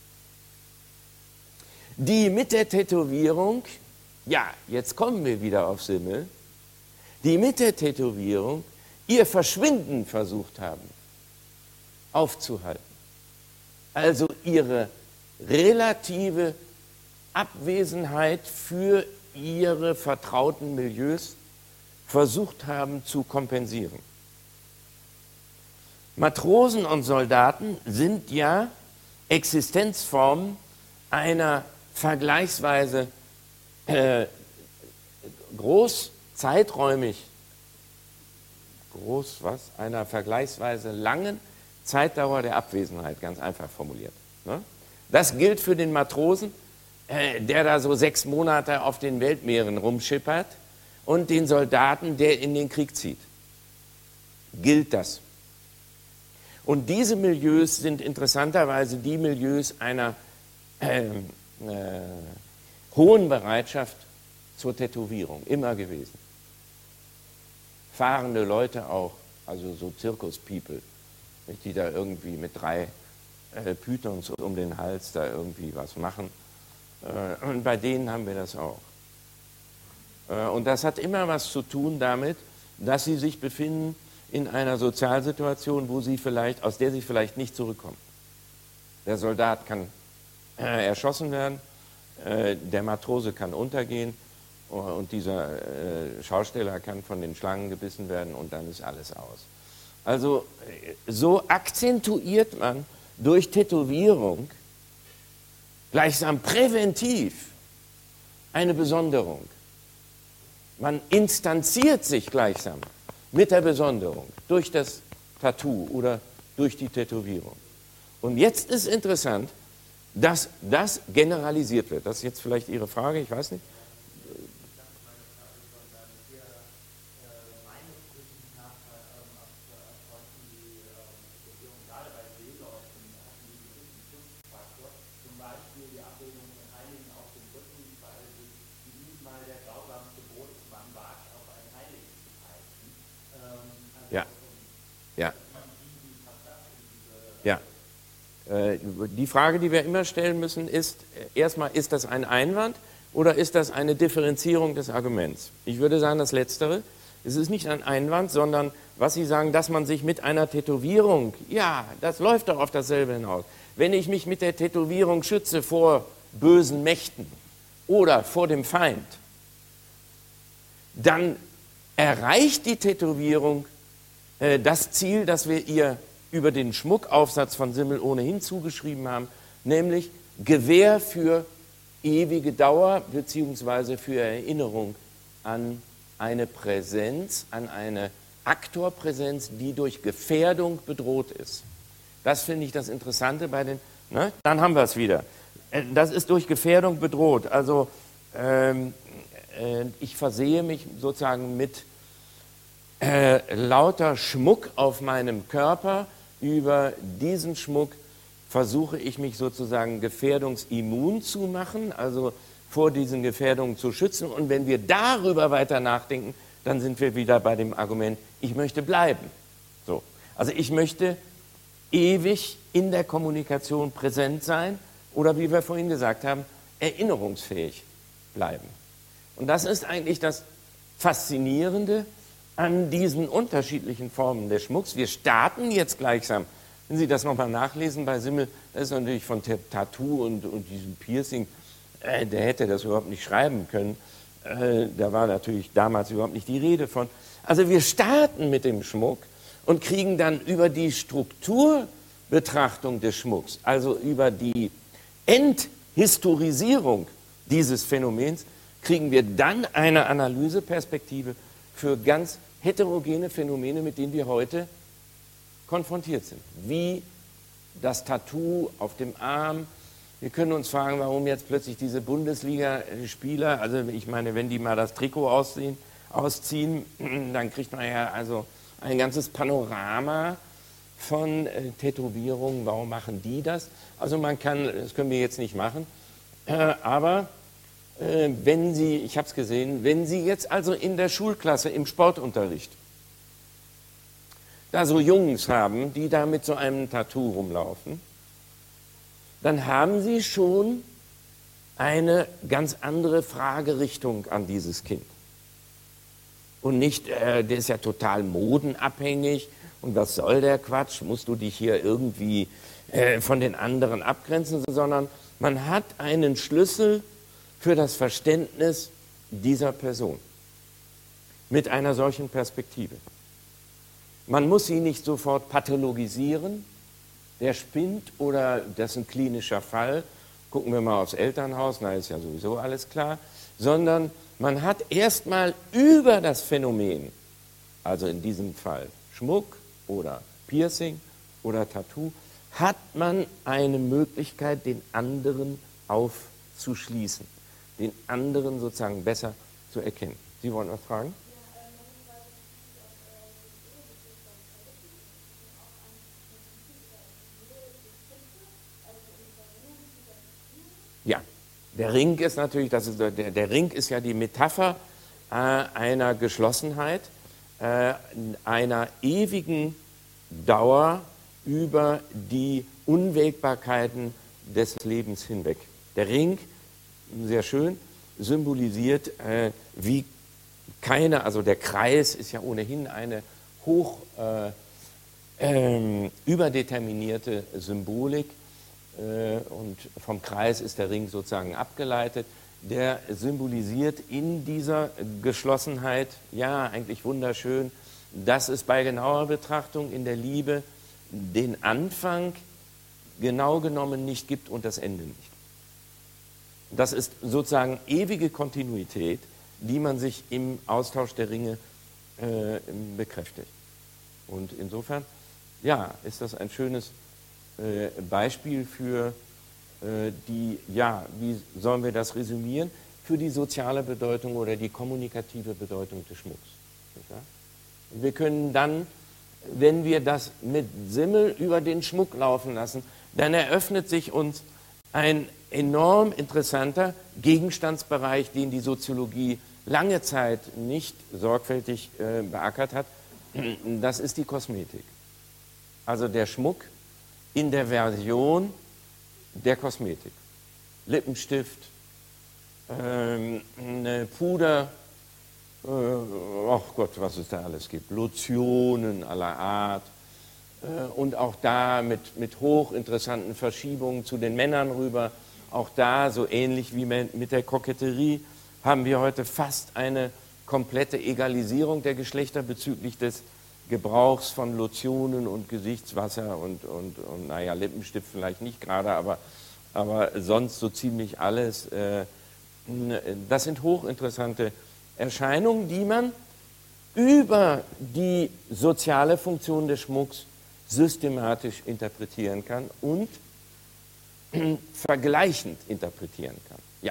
die mit der Tätowierung, ja, jetzt kommen wir wieder auf Simmel, die mit der Tätowierung ihr Verschwinden versucht haben aufzuhalten. Also ihre relative Abwesenheit für ihre vertrauten Milieus versucht haben zu kompensieren. Matrosen und Soldaten sind ja Existenzformen einer vergleichsweise äh, groß zeiträumig, groß was, einer vergleichsweise langen Zeitdauer der Abwesenheit, ganz einfach formuliert. Ne? Das gilt für den Matrosen, äh, der da so sechs Monate auf den Weltmeeren rumschippert, und den Soldaten, der in den Krieg zieht. Gilt das. Und diese Milieus sind interessanterweise die Milieus einer äh, äh, hohen Bereitschaft zur Tätowierung, immer gewesen. Fahrende Leute auch, also so Zirkus-People, die da irgendwie mit drei äh, Pythons um den Hals da irgendwie was machen. Äh, und bei denen haben wir das auch. Äh, und das hat immer was zu tun damit, dass sie sich befinden in einer Sozialsituation, wo sie vielleicht, aus der sie vielleicht nicht zurückkommen. Der Soldat kann äh, erschossen werden, äh, der Matrose kann untergehen, und dieser äh, Schausteller kann von den Schlangen gebissen werden, und dann ist alles aus. Also so akzentuiert man durch Tätowierung gleichsam präventiv eine Besonderung. Man instanziert sich gleichsam mit der Besonderung durch das Tattoo oder durch die Tätowierung. Und jetzt ist interessant, dass das generalisiert wird. Das ist jetzt vielleicht Ihre Frage, ich weiß nicht. Ja, ja, ja. Äh, die Frage, die wir immer stellen müssen, ist, erstmal, ist das ein Einwand oder ist das eine Differenzierung des Arguments? Ich würde sagen, das Letztere. Es ist nicht ein Einwand, sondern, was Sie sagen, dass man sich mit einer Tätowierung, ja, das läuft doch auf dasselbe hinaus. Wenn ich mich mit der Tätowierung schütze vor bösen Mächten oder vor dem Feind, dann erreicht die Tätowierung das Ziel, das wir ihr über den Schmuckaufsatz von Simmel ohnehin zugeschrieben haben, nämlich Gewähr für ewige Dauer bzw. für Erinnerung an eine Präsenz, an eine Aktorpräsenz, die durch Gefährdung bedroht ist. Das finde ich das Interessante bei den, ne? Dann haben wir es wieder. Das ist durch Gefährdung bedroht. Also ähm, äh, ich versehe mich sozusagen mit Äh, lauter Schmuck auf meinem Körper. Über diesen Schmuck versuche ich mich sozusagen gefährdungsimmun zu machen, also vor diesen Gefährdungen zu schützen. Und wenn wir darüber weiter nachdenken, dann sind wir wieder bei dem Argument, ich möchte bleiben. So. Also ich möchte ewig in der Kommunikation präsent sein oder, wie wir vorhin gesagt haben, erinnerungsfähig bleiben. Und das ist eigentlich das Faszinierende an diesen unterschiedlichen Formen des Schmucks. Wir starten jetzt gleichsam, wenn Sie das nochmal nachlesen bei Simmel, das ist natürlich von Tattoo und, und diesem Piercing, äh, der hätte das überhaupt nicht schreiben können. Äh, da war natürlich damals überhaupt nicht die Rede von. Also wir starten mit dem Schmuck und kriegen dann über die Strukturbetrachtung des Schmucks, also über die Enthistorisierung dieses Phänomens, kriegen wir dann eine Analyseperspektive für ganz heterogene Phänomene, mit denen wir heute konfrontiert sind. Wie das Tattoo auf dem Arm. Wir können uns fragen, warum jetzt plötzlich diese Bundesliga-Spieler, also ich meine, wenn die mal das Trikot ausziehen, ausziehen dann kriegt man ja also ein ganzes Panorama von äh, Tätowierungen. Warum machen die das? Also man kann, das können wir jetzt nicht machen, äh, aber wenn Sie, ich habe es gesehen, wenn Sie jetzt also in der Schulklasse im Sportunterricht da so Jungs haben, die da mit so einem Tattoo rumlaufen, dann haben Sie schon eine ganz andere Fragerichtung an dieses Kind. Und nicht, äh, der ist ja total modenabhängig und was soll der Quatsch, musst du dich hier irgendwie äh, von den anderen abgrenzen, sondern man hat einen Schlüssel für das Verständnis dieser Person mit einer solchen Perspektive. Man muss sie nicht sofort pathologisieren, der spinnt oder das ist ein klinischer Fall, gucken wir mal aufs Elternhaus, na ist ja sowieso alles klar, sondern man hat erstmal über das Phänomen, also in diesem Fall Schmuck oder Piercing oder Tattoo, hat man eine Möglichkeit, den anderen aufzuschließen, den anderen sozusagen besser zu erkennen. Sie wollen was fragen? Ja, der Ring ist natürlich, das ist, der, der Ring ist ja die Metapher äh, einer Geschlossenheit, äh, einer ewigen Dauer über die Unwägbarkeiten des Lebens hinweg. Der Ring, sehr schön, symbolisiert äh, wie keine, also der Kreis ist ja ohnehin eine hoch äh, äh, überdeterminierte Symbolik äh, und vom Kreis ist der Ring sozusagen abgeleitet. Der symbolisiert in dieser Geschlossenheit, ja, eigentlich wunderschön, dass es bei genauer Betrachtung in der Liebe den Anfang genau genommen nicht gibt und das Ende nicht. Das ist sozusagen ewige Kontinuität, die man sich im Austausch der Ringe äh, bekräftigt. Und insofern, ja, ist das ein schönes äh, Beispiel für äh, die, ja, wie sollen wir das resümieren, für die soziale Bedeutung oder die kommunikative Bedeutung des Schmucks. Ja? Und wir können dann, wenn wir das mit Simmel über den Schmuck laufen lassen, dann eröffnet sich uns ein enorm interessanter Gegenstandsbereich, den die Soziologie lange Zeit nicht sorgfältig äh, beackert hat. Das ist die Kosmetik. Also der Schmuck in der Version der Kosmetik. Lippenstift, ähm, eine Puder, äh, ach Gott, was es da alles gibt, Lotionen aller Art, äh, und auch da mit, mit hochinteressanten Verschiebungen zu den Männern rüber. Auch da, so ähnlich wie mit der Koketterie, haben wir heute fast eine komplette Egalisierung der Geschlechter bezüglich des Gebrauchs von Lotionen und Gesichtswasser und, und, und naja, Lippenstift vielleicht nicht gerade, aber, aber sonst so ziemlich alles. Das sind hochinteressante Erscheinungen, die man über die soziale Funktion des Schmucks systematisch interpretieren kann und vergleichend interpretieren kann. Ja.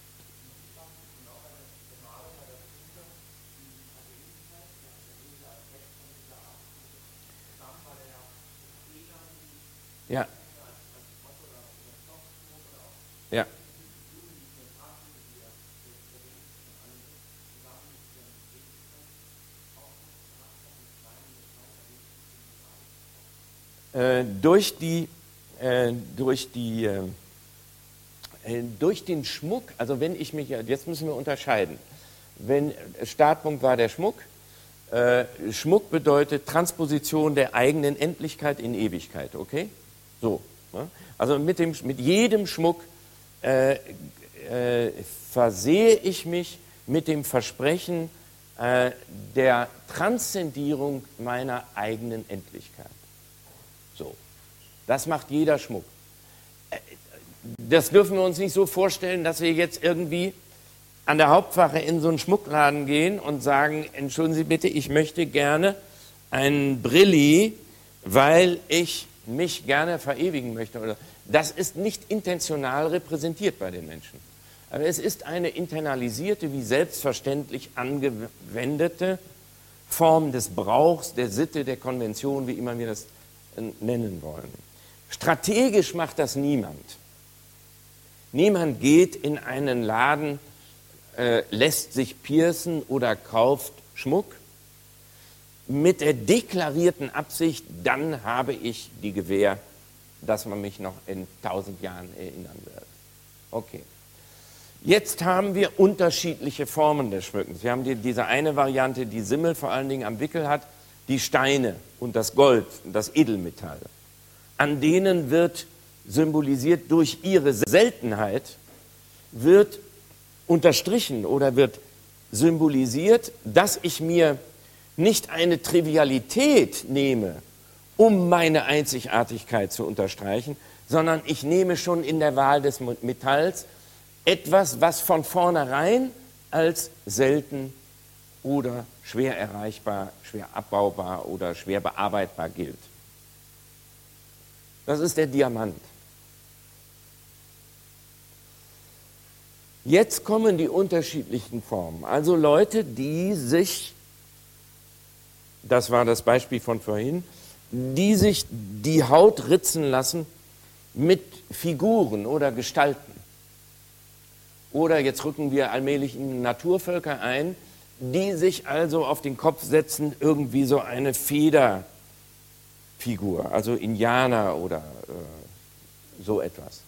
Ja. Ja. Äh, durch die, äh, durch die, äh, durch den Schmuck, also wenn ich mich, jetzt müssen wir unterscheiden, wenn Startpunkt war der Schmuck, äh, Schmuck bedeutet Transposition der eigenen Endlichkeit in Ewigkeit, okay? So, ne? Also mit, dem, mit jedem Schmuck äh, äh, versehe ich mich mit dem Versprechen äh, der Transzendierung meiner eigenen Endlichkeit. So, das macht jeder Schmuck. Das dürfen wir uns nicht so vorstellen, dass wir jetzt irgendwie an der Hauptwache in so einen Schmuckladen gehen und sagen, entschuldigen Sie bitte, ich möchte gerne einen Brilli, weil ich mich gerne verewigen möchte. Das ist nicht intentional repräsentiert bei den Menschen. Aber es ist eine internalisierte, wie selbstverständlich angewendete Form des Brauchs, der Sitte, der Konvention, wie immer wir das nennen wollen. Strategisch macht das niemand. Niemand geht in einen Laden, äh, lässt sich piercen oder kauft Schmuck mit der deklarierten Absicht, dann habe ich die Gewähr, dass man mich noch in tausend Jahren erinnern wird. Okay. Jetzt haben wir unterschiedliche Formen des Schmückens. Wir haben die, diese eine Variante, die Simmel vor allen Dingen am Wickel hat, die Steine und das Gold, das Edelmetall. An denen wird symbolisiert durch ihre Seltenheit, wird unterstrichen oder wird symbolisiert, dass ich mir nicht eine Trivialität nehme, um meine Einzigartigkeit zu unterstreichen, sondern ich nehme schon in der Wahl des Metalls etwas, was von vornherein als selten oder schwer erreichbar, schwer abbaubar oder schwer bearbeitbar gilt. Das ist der Diamant. Jetzt kommen die unterschiedlichen Formen. Also Leute, die sich, das war das Beispiel von vorhin, die sich die Haut ritzen lassen mit Figuren oder Gestalten. Oder jetzt rücken wir allmählich in Naturvölker ein, die sich also auf den Kopf setzen, irgendwie so eine Federfigur, also Indianer oder äh, so etwas.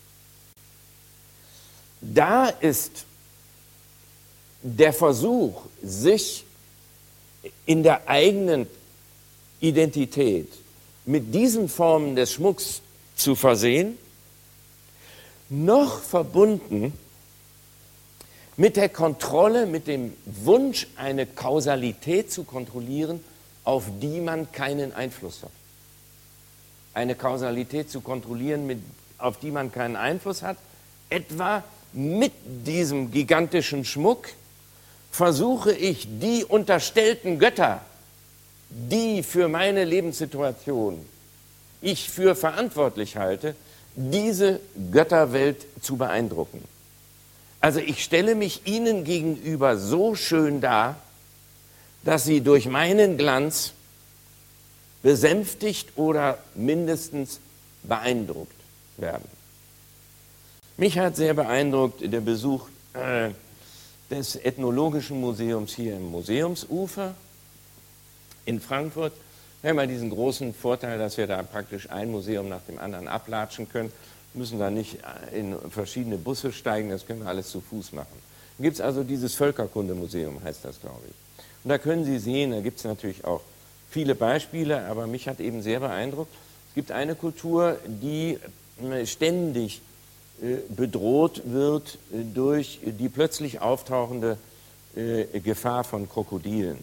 Da ist der Versuch, sich in der eigenen Identität mit diesen Formen des Schmucks zu versehen, noch verbunden mit der Kontrolle, mit dem Wunsch, eine Kausalität zu kontrollieren auf die man keinen Einfluss hat. Eine Kausalität zu kontrollieren, mit, auf die man keinen Einfluss hat, etwa mit diesem gigantischen Schmuck versuche ich, die unterstellten Götter, die für meine Lebenssituation ich für verantwortlich halte, diese Götterwelt zu beeindrucken. Also ich stelle mich ihnen gegenüber so schön dar, dass sie durch meinen Glanz besänftigt oder mindestens beeindruckt werden. Mich hat sehr beeindruckt der Besuch äh, des Ethnologischen Museums hier im Museumsufer in Frankfurt. Wir haben ja diesen großen Vorteil, dass wir da praktisch ein Museum nach dem anderen ablatschen können, müssen da nicht in verschiedene Busse steigen, das können wir alles zu Fuß machen. Dann gibt es also dieses Völkerkundemuseum, heißt das, glaube ich. Und da können Sie sehen, da gibt es natürlich auch viele Beispiele, aber mich hat eben sehr beeindruckt, es gibt eine Kultur, die ständig bedroht wird durch die plötzlich auftauchende Gefahr von Krokodilen.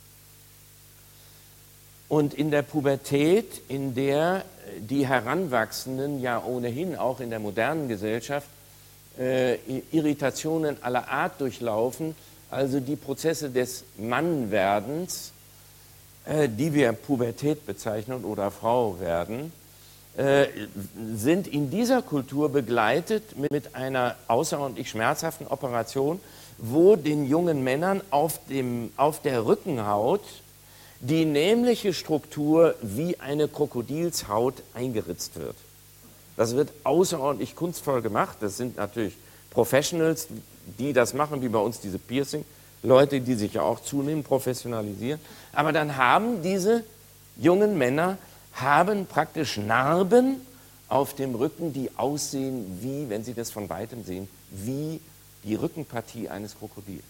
Und in der Pubertät, in der die Heranwachsenden ja ohnehin auch in der modernen Gesellschaft äh, Irritationen aller Art durchlaufen, also die Prozesse des Mannwerdens, äh, die wir Pubertät bezeichnen oder Frau werden, äh, sind in dieser Kultur begleitet mit einer außerordentlich schmerzhaften Operation, wo den jungen Männern auf, dem, auf der Rückenhaut die nämliche Struktur wie eine Krokodilshaut eingeritzt wird. Das wird außerordentlich kunstvoll gemacht. Das sind natürlich Professionals, die das machen, wie bei uns diese Piercing, Leute, die sich ja auch zunehmend professionalisieren. Aber dann haben diese jungen Männer haben praktisch Narben auf dem Rücken, die aussehen wie, wenn Sie das von Weitem sehen, wie die Rückenpartie eines Krokodils.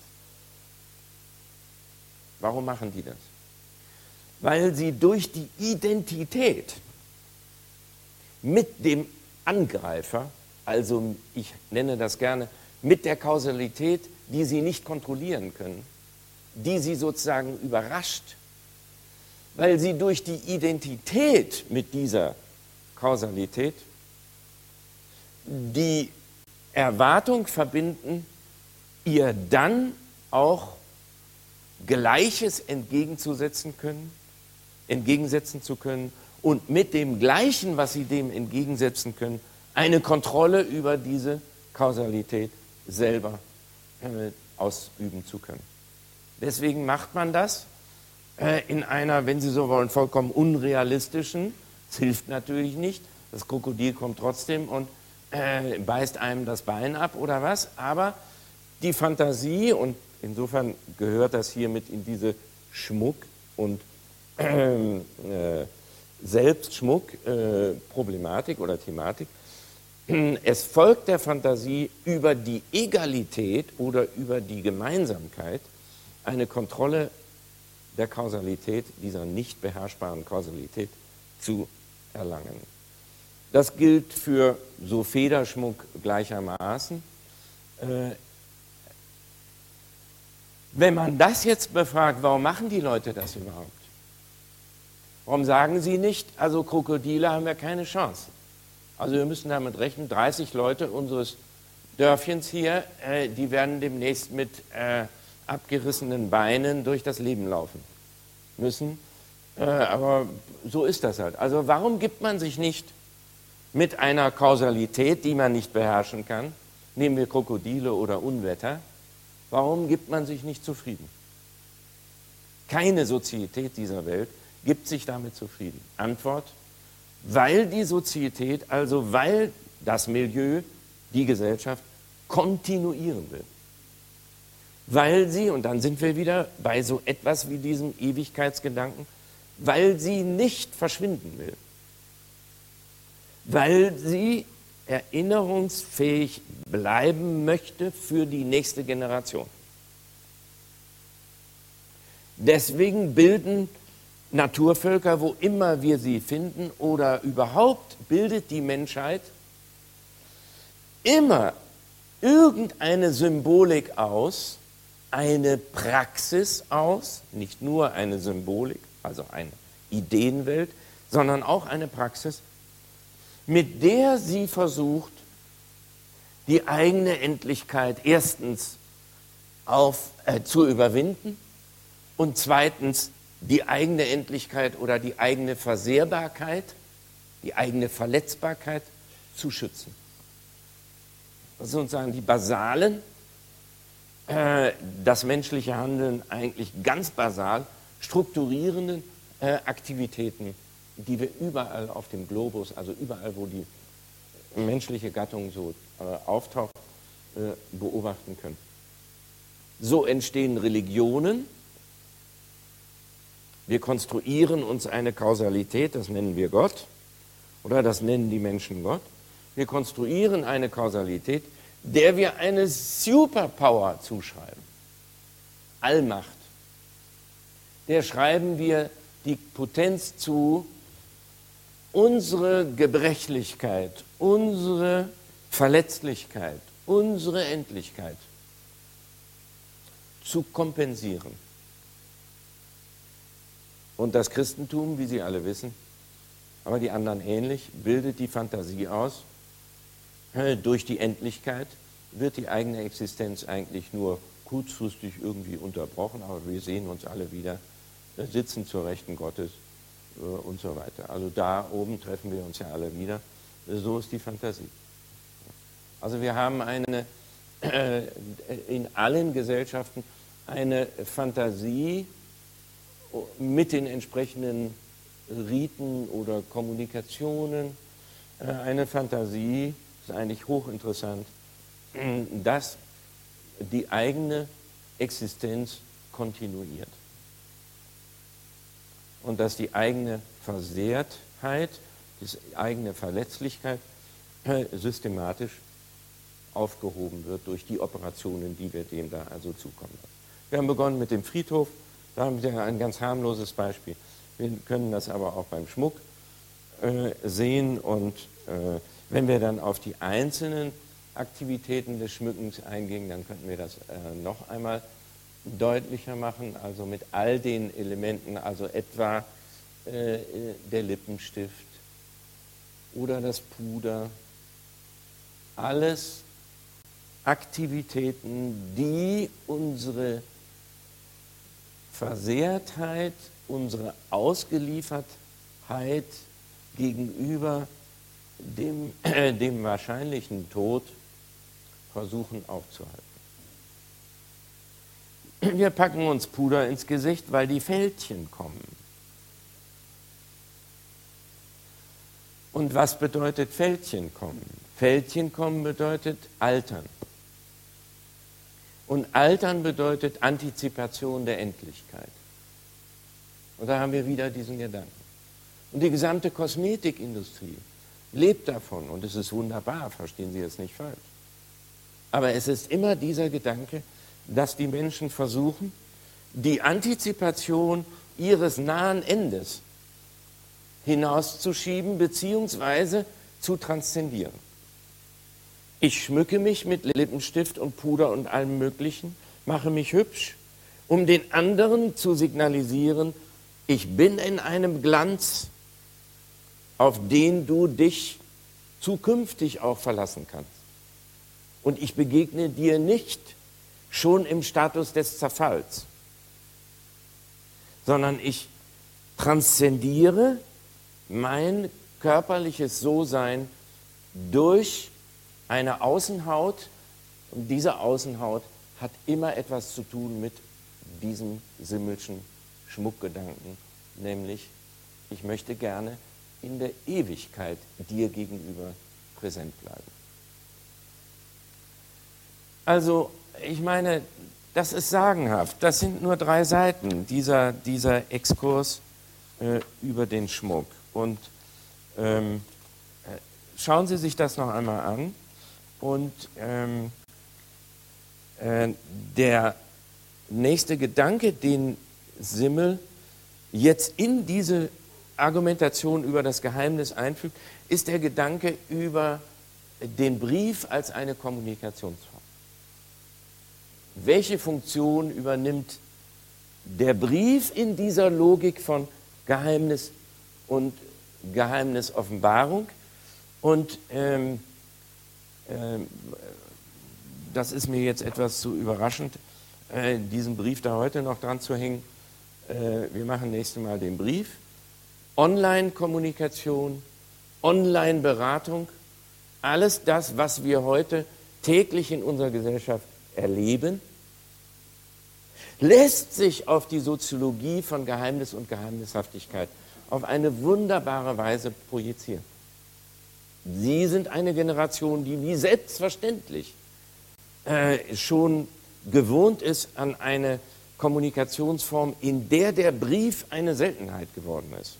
Warum machen die das? Weil sie durch die Identität mit dem Angreifer, also ich nenne das gerne, mit der Kausalität, die sie nicht kontrollieren können, die sie sozusagen überrascht, weil sie durch die Identität mit dieser Kausalität die Erwartung verbinden, ihr dann auch Gleiches entgegenzusetzen können, entgegensetzen zu können und mit dem Gleichen, was sie dem entgegensetzen können, eine Kontrolle über diese Kausalität selber äh, ausüben zu können. Deswegen macht man das äh, in einer, wenn Sie so wollen, vollkommen unrealistischen, es hilft natürlich nicht, das Krokodil kommt trotzdem und äh, beißt einem das Bein ab oder was, aber die Fantasie, und insofern gehört das hiermit in diese Schmuck- und äh, Selbstschmuck-Problematik äh, oder Thematik. Es folgt der Fantasie über die Egalität oder über die Gemeinsamkeit eine Kontrolle der Kausalität, dieser nicht beherrschbaren Kausalität zu erlangen. Das gilt für so Federschmuck gleichermaßen. Äh, Wenn man das jetzt befragt, warum machen die Leute das überhaupt? Warum sagen sie nicht, also Krokodile haben wir keine Chance? Also wir müssen damit rechnen, dreißig Leute unseres Dörfchens hier, äh, die werden demnächst mit äh, abgerissenen Beinen durch das Leben laufen müssen. Äh, aber so ist das halt. Also warum gibt man sich nicht mit einer Kausalität, die man nicht beherrschen kann, nehmen wir Krokodile oder Unwetter, warum gibt man sich nicht zufrieden? Keine Sozietät dieser Welt gibt sich damit zufrieden. Antwort: Weil die Sozietät, also weil das Milieu, die Gesellschaft, kontinuieren will. Weil sie, und dann sind wir wieder bei so etwas wie diesem Ewigkeitsgedanken, weil sie nicht verschwinden will. Weil sie erinnerungsfähig bleiben möchte für die nächste Generation. Deswegen bilden Naturvölker, wo immer wir sie finden, oder überhaupt bildet die Menschheit immer irgendeine Symbolik aus, eine Praxis aus, nicht nur eine Symbolik, also eine Ideenwelt, sondern auch eine Praxis, mit der sie versucht, die eigene Endlichkeit erstens auf, äh, zu überwinden und zweitens die eigene Endlichkeit oder die eigene Versehrbarkeit, die eigene Verletzbarkeit zu schützen. Das sind sozusagen die basalen, äh, das menschliche Handeln eigentlich ganz basal strukturierenden äh, Aktivitäten, die wir überall auf dem Globus, also überall, wo die menschliche Gattung so äh, auftaucht, äh, beobachten können. So entstehen Religionen. Wir konstruieren uns eine Kausalität, das nennen wir Gott, oder das nennen die Menschen Gott. Wir konstruieren eine Kausalität, der wir eine Superpower zuschreiben. Allmacht. Der schreiben wir die Potenz zu, unsere Gebrechlichkeit, unsere Verletzlichkeit, unsere Endlichkeit zu kompensieren. Und das Christentum, wie Sie alle wissen, aber die anderen ähnlich, bildet die Fantasie aus, durch die Endlichkeit wird die eigene Existenz eigentlich nur kurzfristig irgendwie unterbrochen, aber wir sehen uns alle wieder, sitzen zur Rechten Gottes und so weiter. Also da oben treffen wir uns ja alle wieder. So ist die Fantasie. Also wir haben eine, äh, in allen Gesellschaften eine Fantasie mit den entsprechenden Riten oder Kommunikationen, äh, eine Fantasie, das ist eigentlich hochinteressant, dass die eigene Existenz kontinuiert und dass die eigene Versehrtheit, die eigene Verletzlichkeit äh, systematisch aufgehoben wird durch die Operationen, die wir dem da also zukommen lassen. Wir haben begonnen mit dem Friedhof, da haben wir ein ganz harmloses Beispiel. Wir können das aber auch beim Schmuck äh, sehen und äh, wenn wir dann auf die einzelnen Aktivitäten des Schmückens eingehen, dann könnten wir das äh, noch einmal deutlicher machen, also mit all den Elementen, also etwa äh, der Lippenstift oder das Puder, alles Aktivitäten, die unsere Versehrtheit, unsere Ausgeliefertheit gegenüber dem, äh, dem wahrscheinlichen Tod versuchen aufzuhalten. Wir packen uns Puder ins Gesicht, weil die Fältchen kommen. Und was bedeutet Fältchen kommen? Fältchen kommen bedeutet altern. Und altern bedeutet Antizipation der Endlichkeit. Und da haben wir wieder diesen Gedanken. Und die gesamte Kosmetikindustrie lebt davon. Und es ist wunderbar, verstehen Sie es nicht falsch. Aber es ist immer dieser Gedanke, dass die Menschen versuchen, die Antizipation ihres nahen Endes hinauszuschieben bzw. zu transzendieren. Ich schmücke mich mit Lippenstift und Puder und allem Möglichen, mache mich hübsch, um den anderen zu signalisieren, ich bin in einem Glanz, auf den du dich zukünftig auch verlassen kannst. Und ich begegne dir nicht schon im Status des Zerfalls, sondern ich transzendiere mein körperliches So-Sein durch eine Außenhaut, und diese Außenhaut hat immer etwas zu tun mit diesem Simmelschen Schmuckgedanken, nämlich ich möchte gerne in der Ewigkeit dir gegenüber präsent bleiben. Also, ich meine, das ist sagenhaft. Das sind nur drei Seiten, dieser, dieser Exkurs äh, über den Schmuck. Und ähm, schauen Sie sich das noch einmal an. Und ähm, äh, der nächste Gedanke, den Simmel jetzt in diese Argumentation über das Geheimnis einfügt, ist der Gedanke über den Brief als eine Kommunikationsform. Welche Funktion übernimmt der Brief in dieser Logik von Geheimnis und Geheimnisoffenbarung. Und ähm, ähm, das ist mir jetzt etwas zu überraschend, äh, diesen Brief da heute noch dran zu hängen. Äh, wir machen nächstes Mal den Brief. Online-Kommunikation, Online-Beratung, alles das, was wir heute täglich in unserer Gesellschaft erleben, lässt sich auf die Soziologie von Geheimnis und Geheimnishaftigkeit auf eine wunderbare Weise projizieren. Sie sind eine Generation, die wie selbstverständlich äh, schon gewohnt ist an eine Kommunikationsform, in der der Brief eine Seltenheit geworden ist.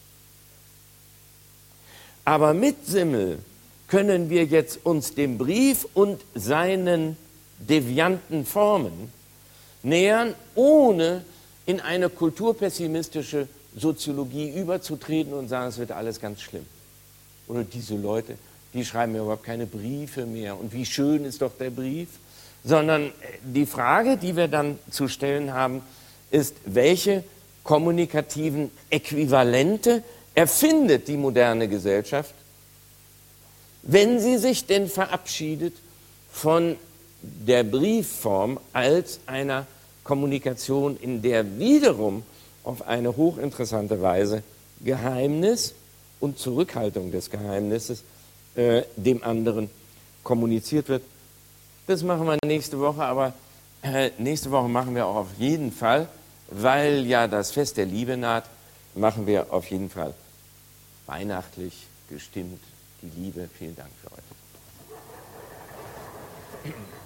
Aber mit Simmel können wir jetzt uns dem Brief und seinen devianten Formen nähern, ohne in eine kulturpessimistische Soziologie überzutreten und sagen, es wird alles ganz schlimm. Oder diese Leute, die schreiben ja überhaupt keine Briefe mehr und wie schön ist doch der Brief. Sondern die Frage, die wir dann zu stellen haben, ist, welche kommunikativen Äquivalente erfindet die moderne Gesellschaft, wenn sie sich denn verabschiedet von der Briefform als einer Kommunikation, in der wiederum auf eine hochinteressante Weise Geheimnis und Zurückhaltung des Geheimnisses äh, dem anderen kommuniziert wird. Das machen wir nächste Woche, aber äh, nächste Woche machen wir auch auf jeden Fall, weil ja das Fest der Liebe naht, machen wir auf jeden Fall weihnachtlich gestimmt die Liebe. Vielen Dank für heute.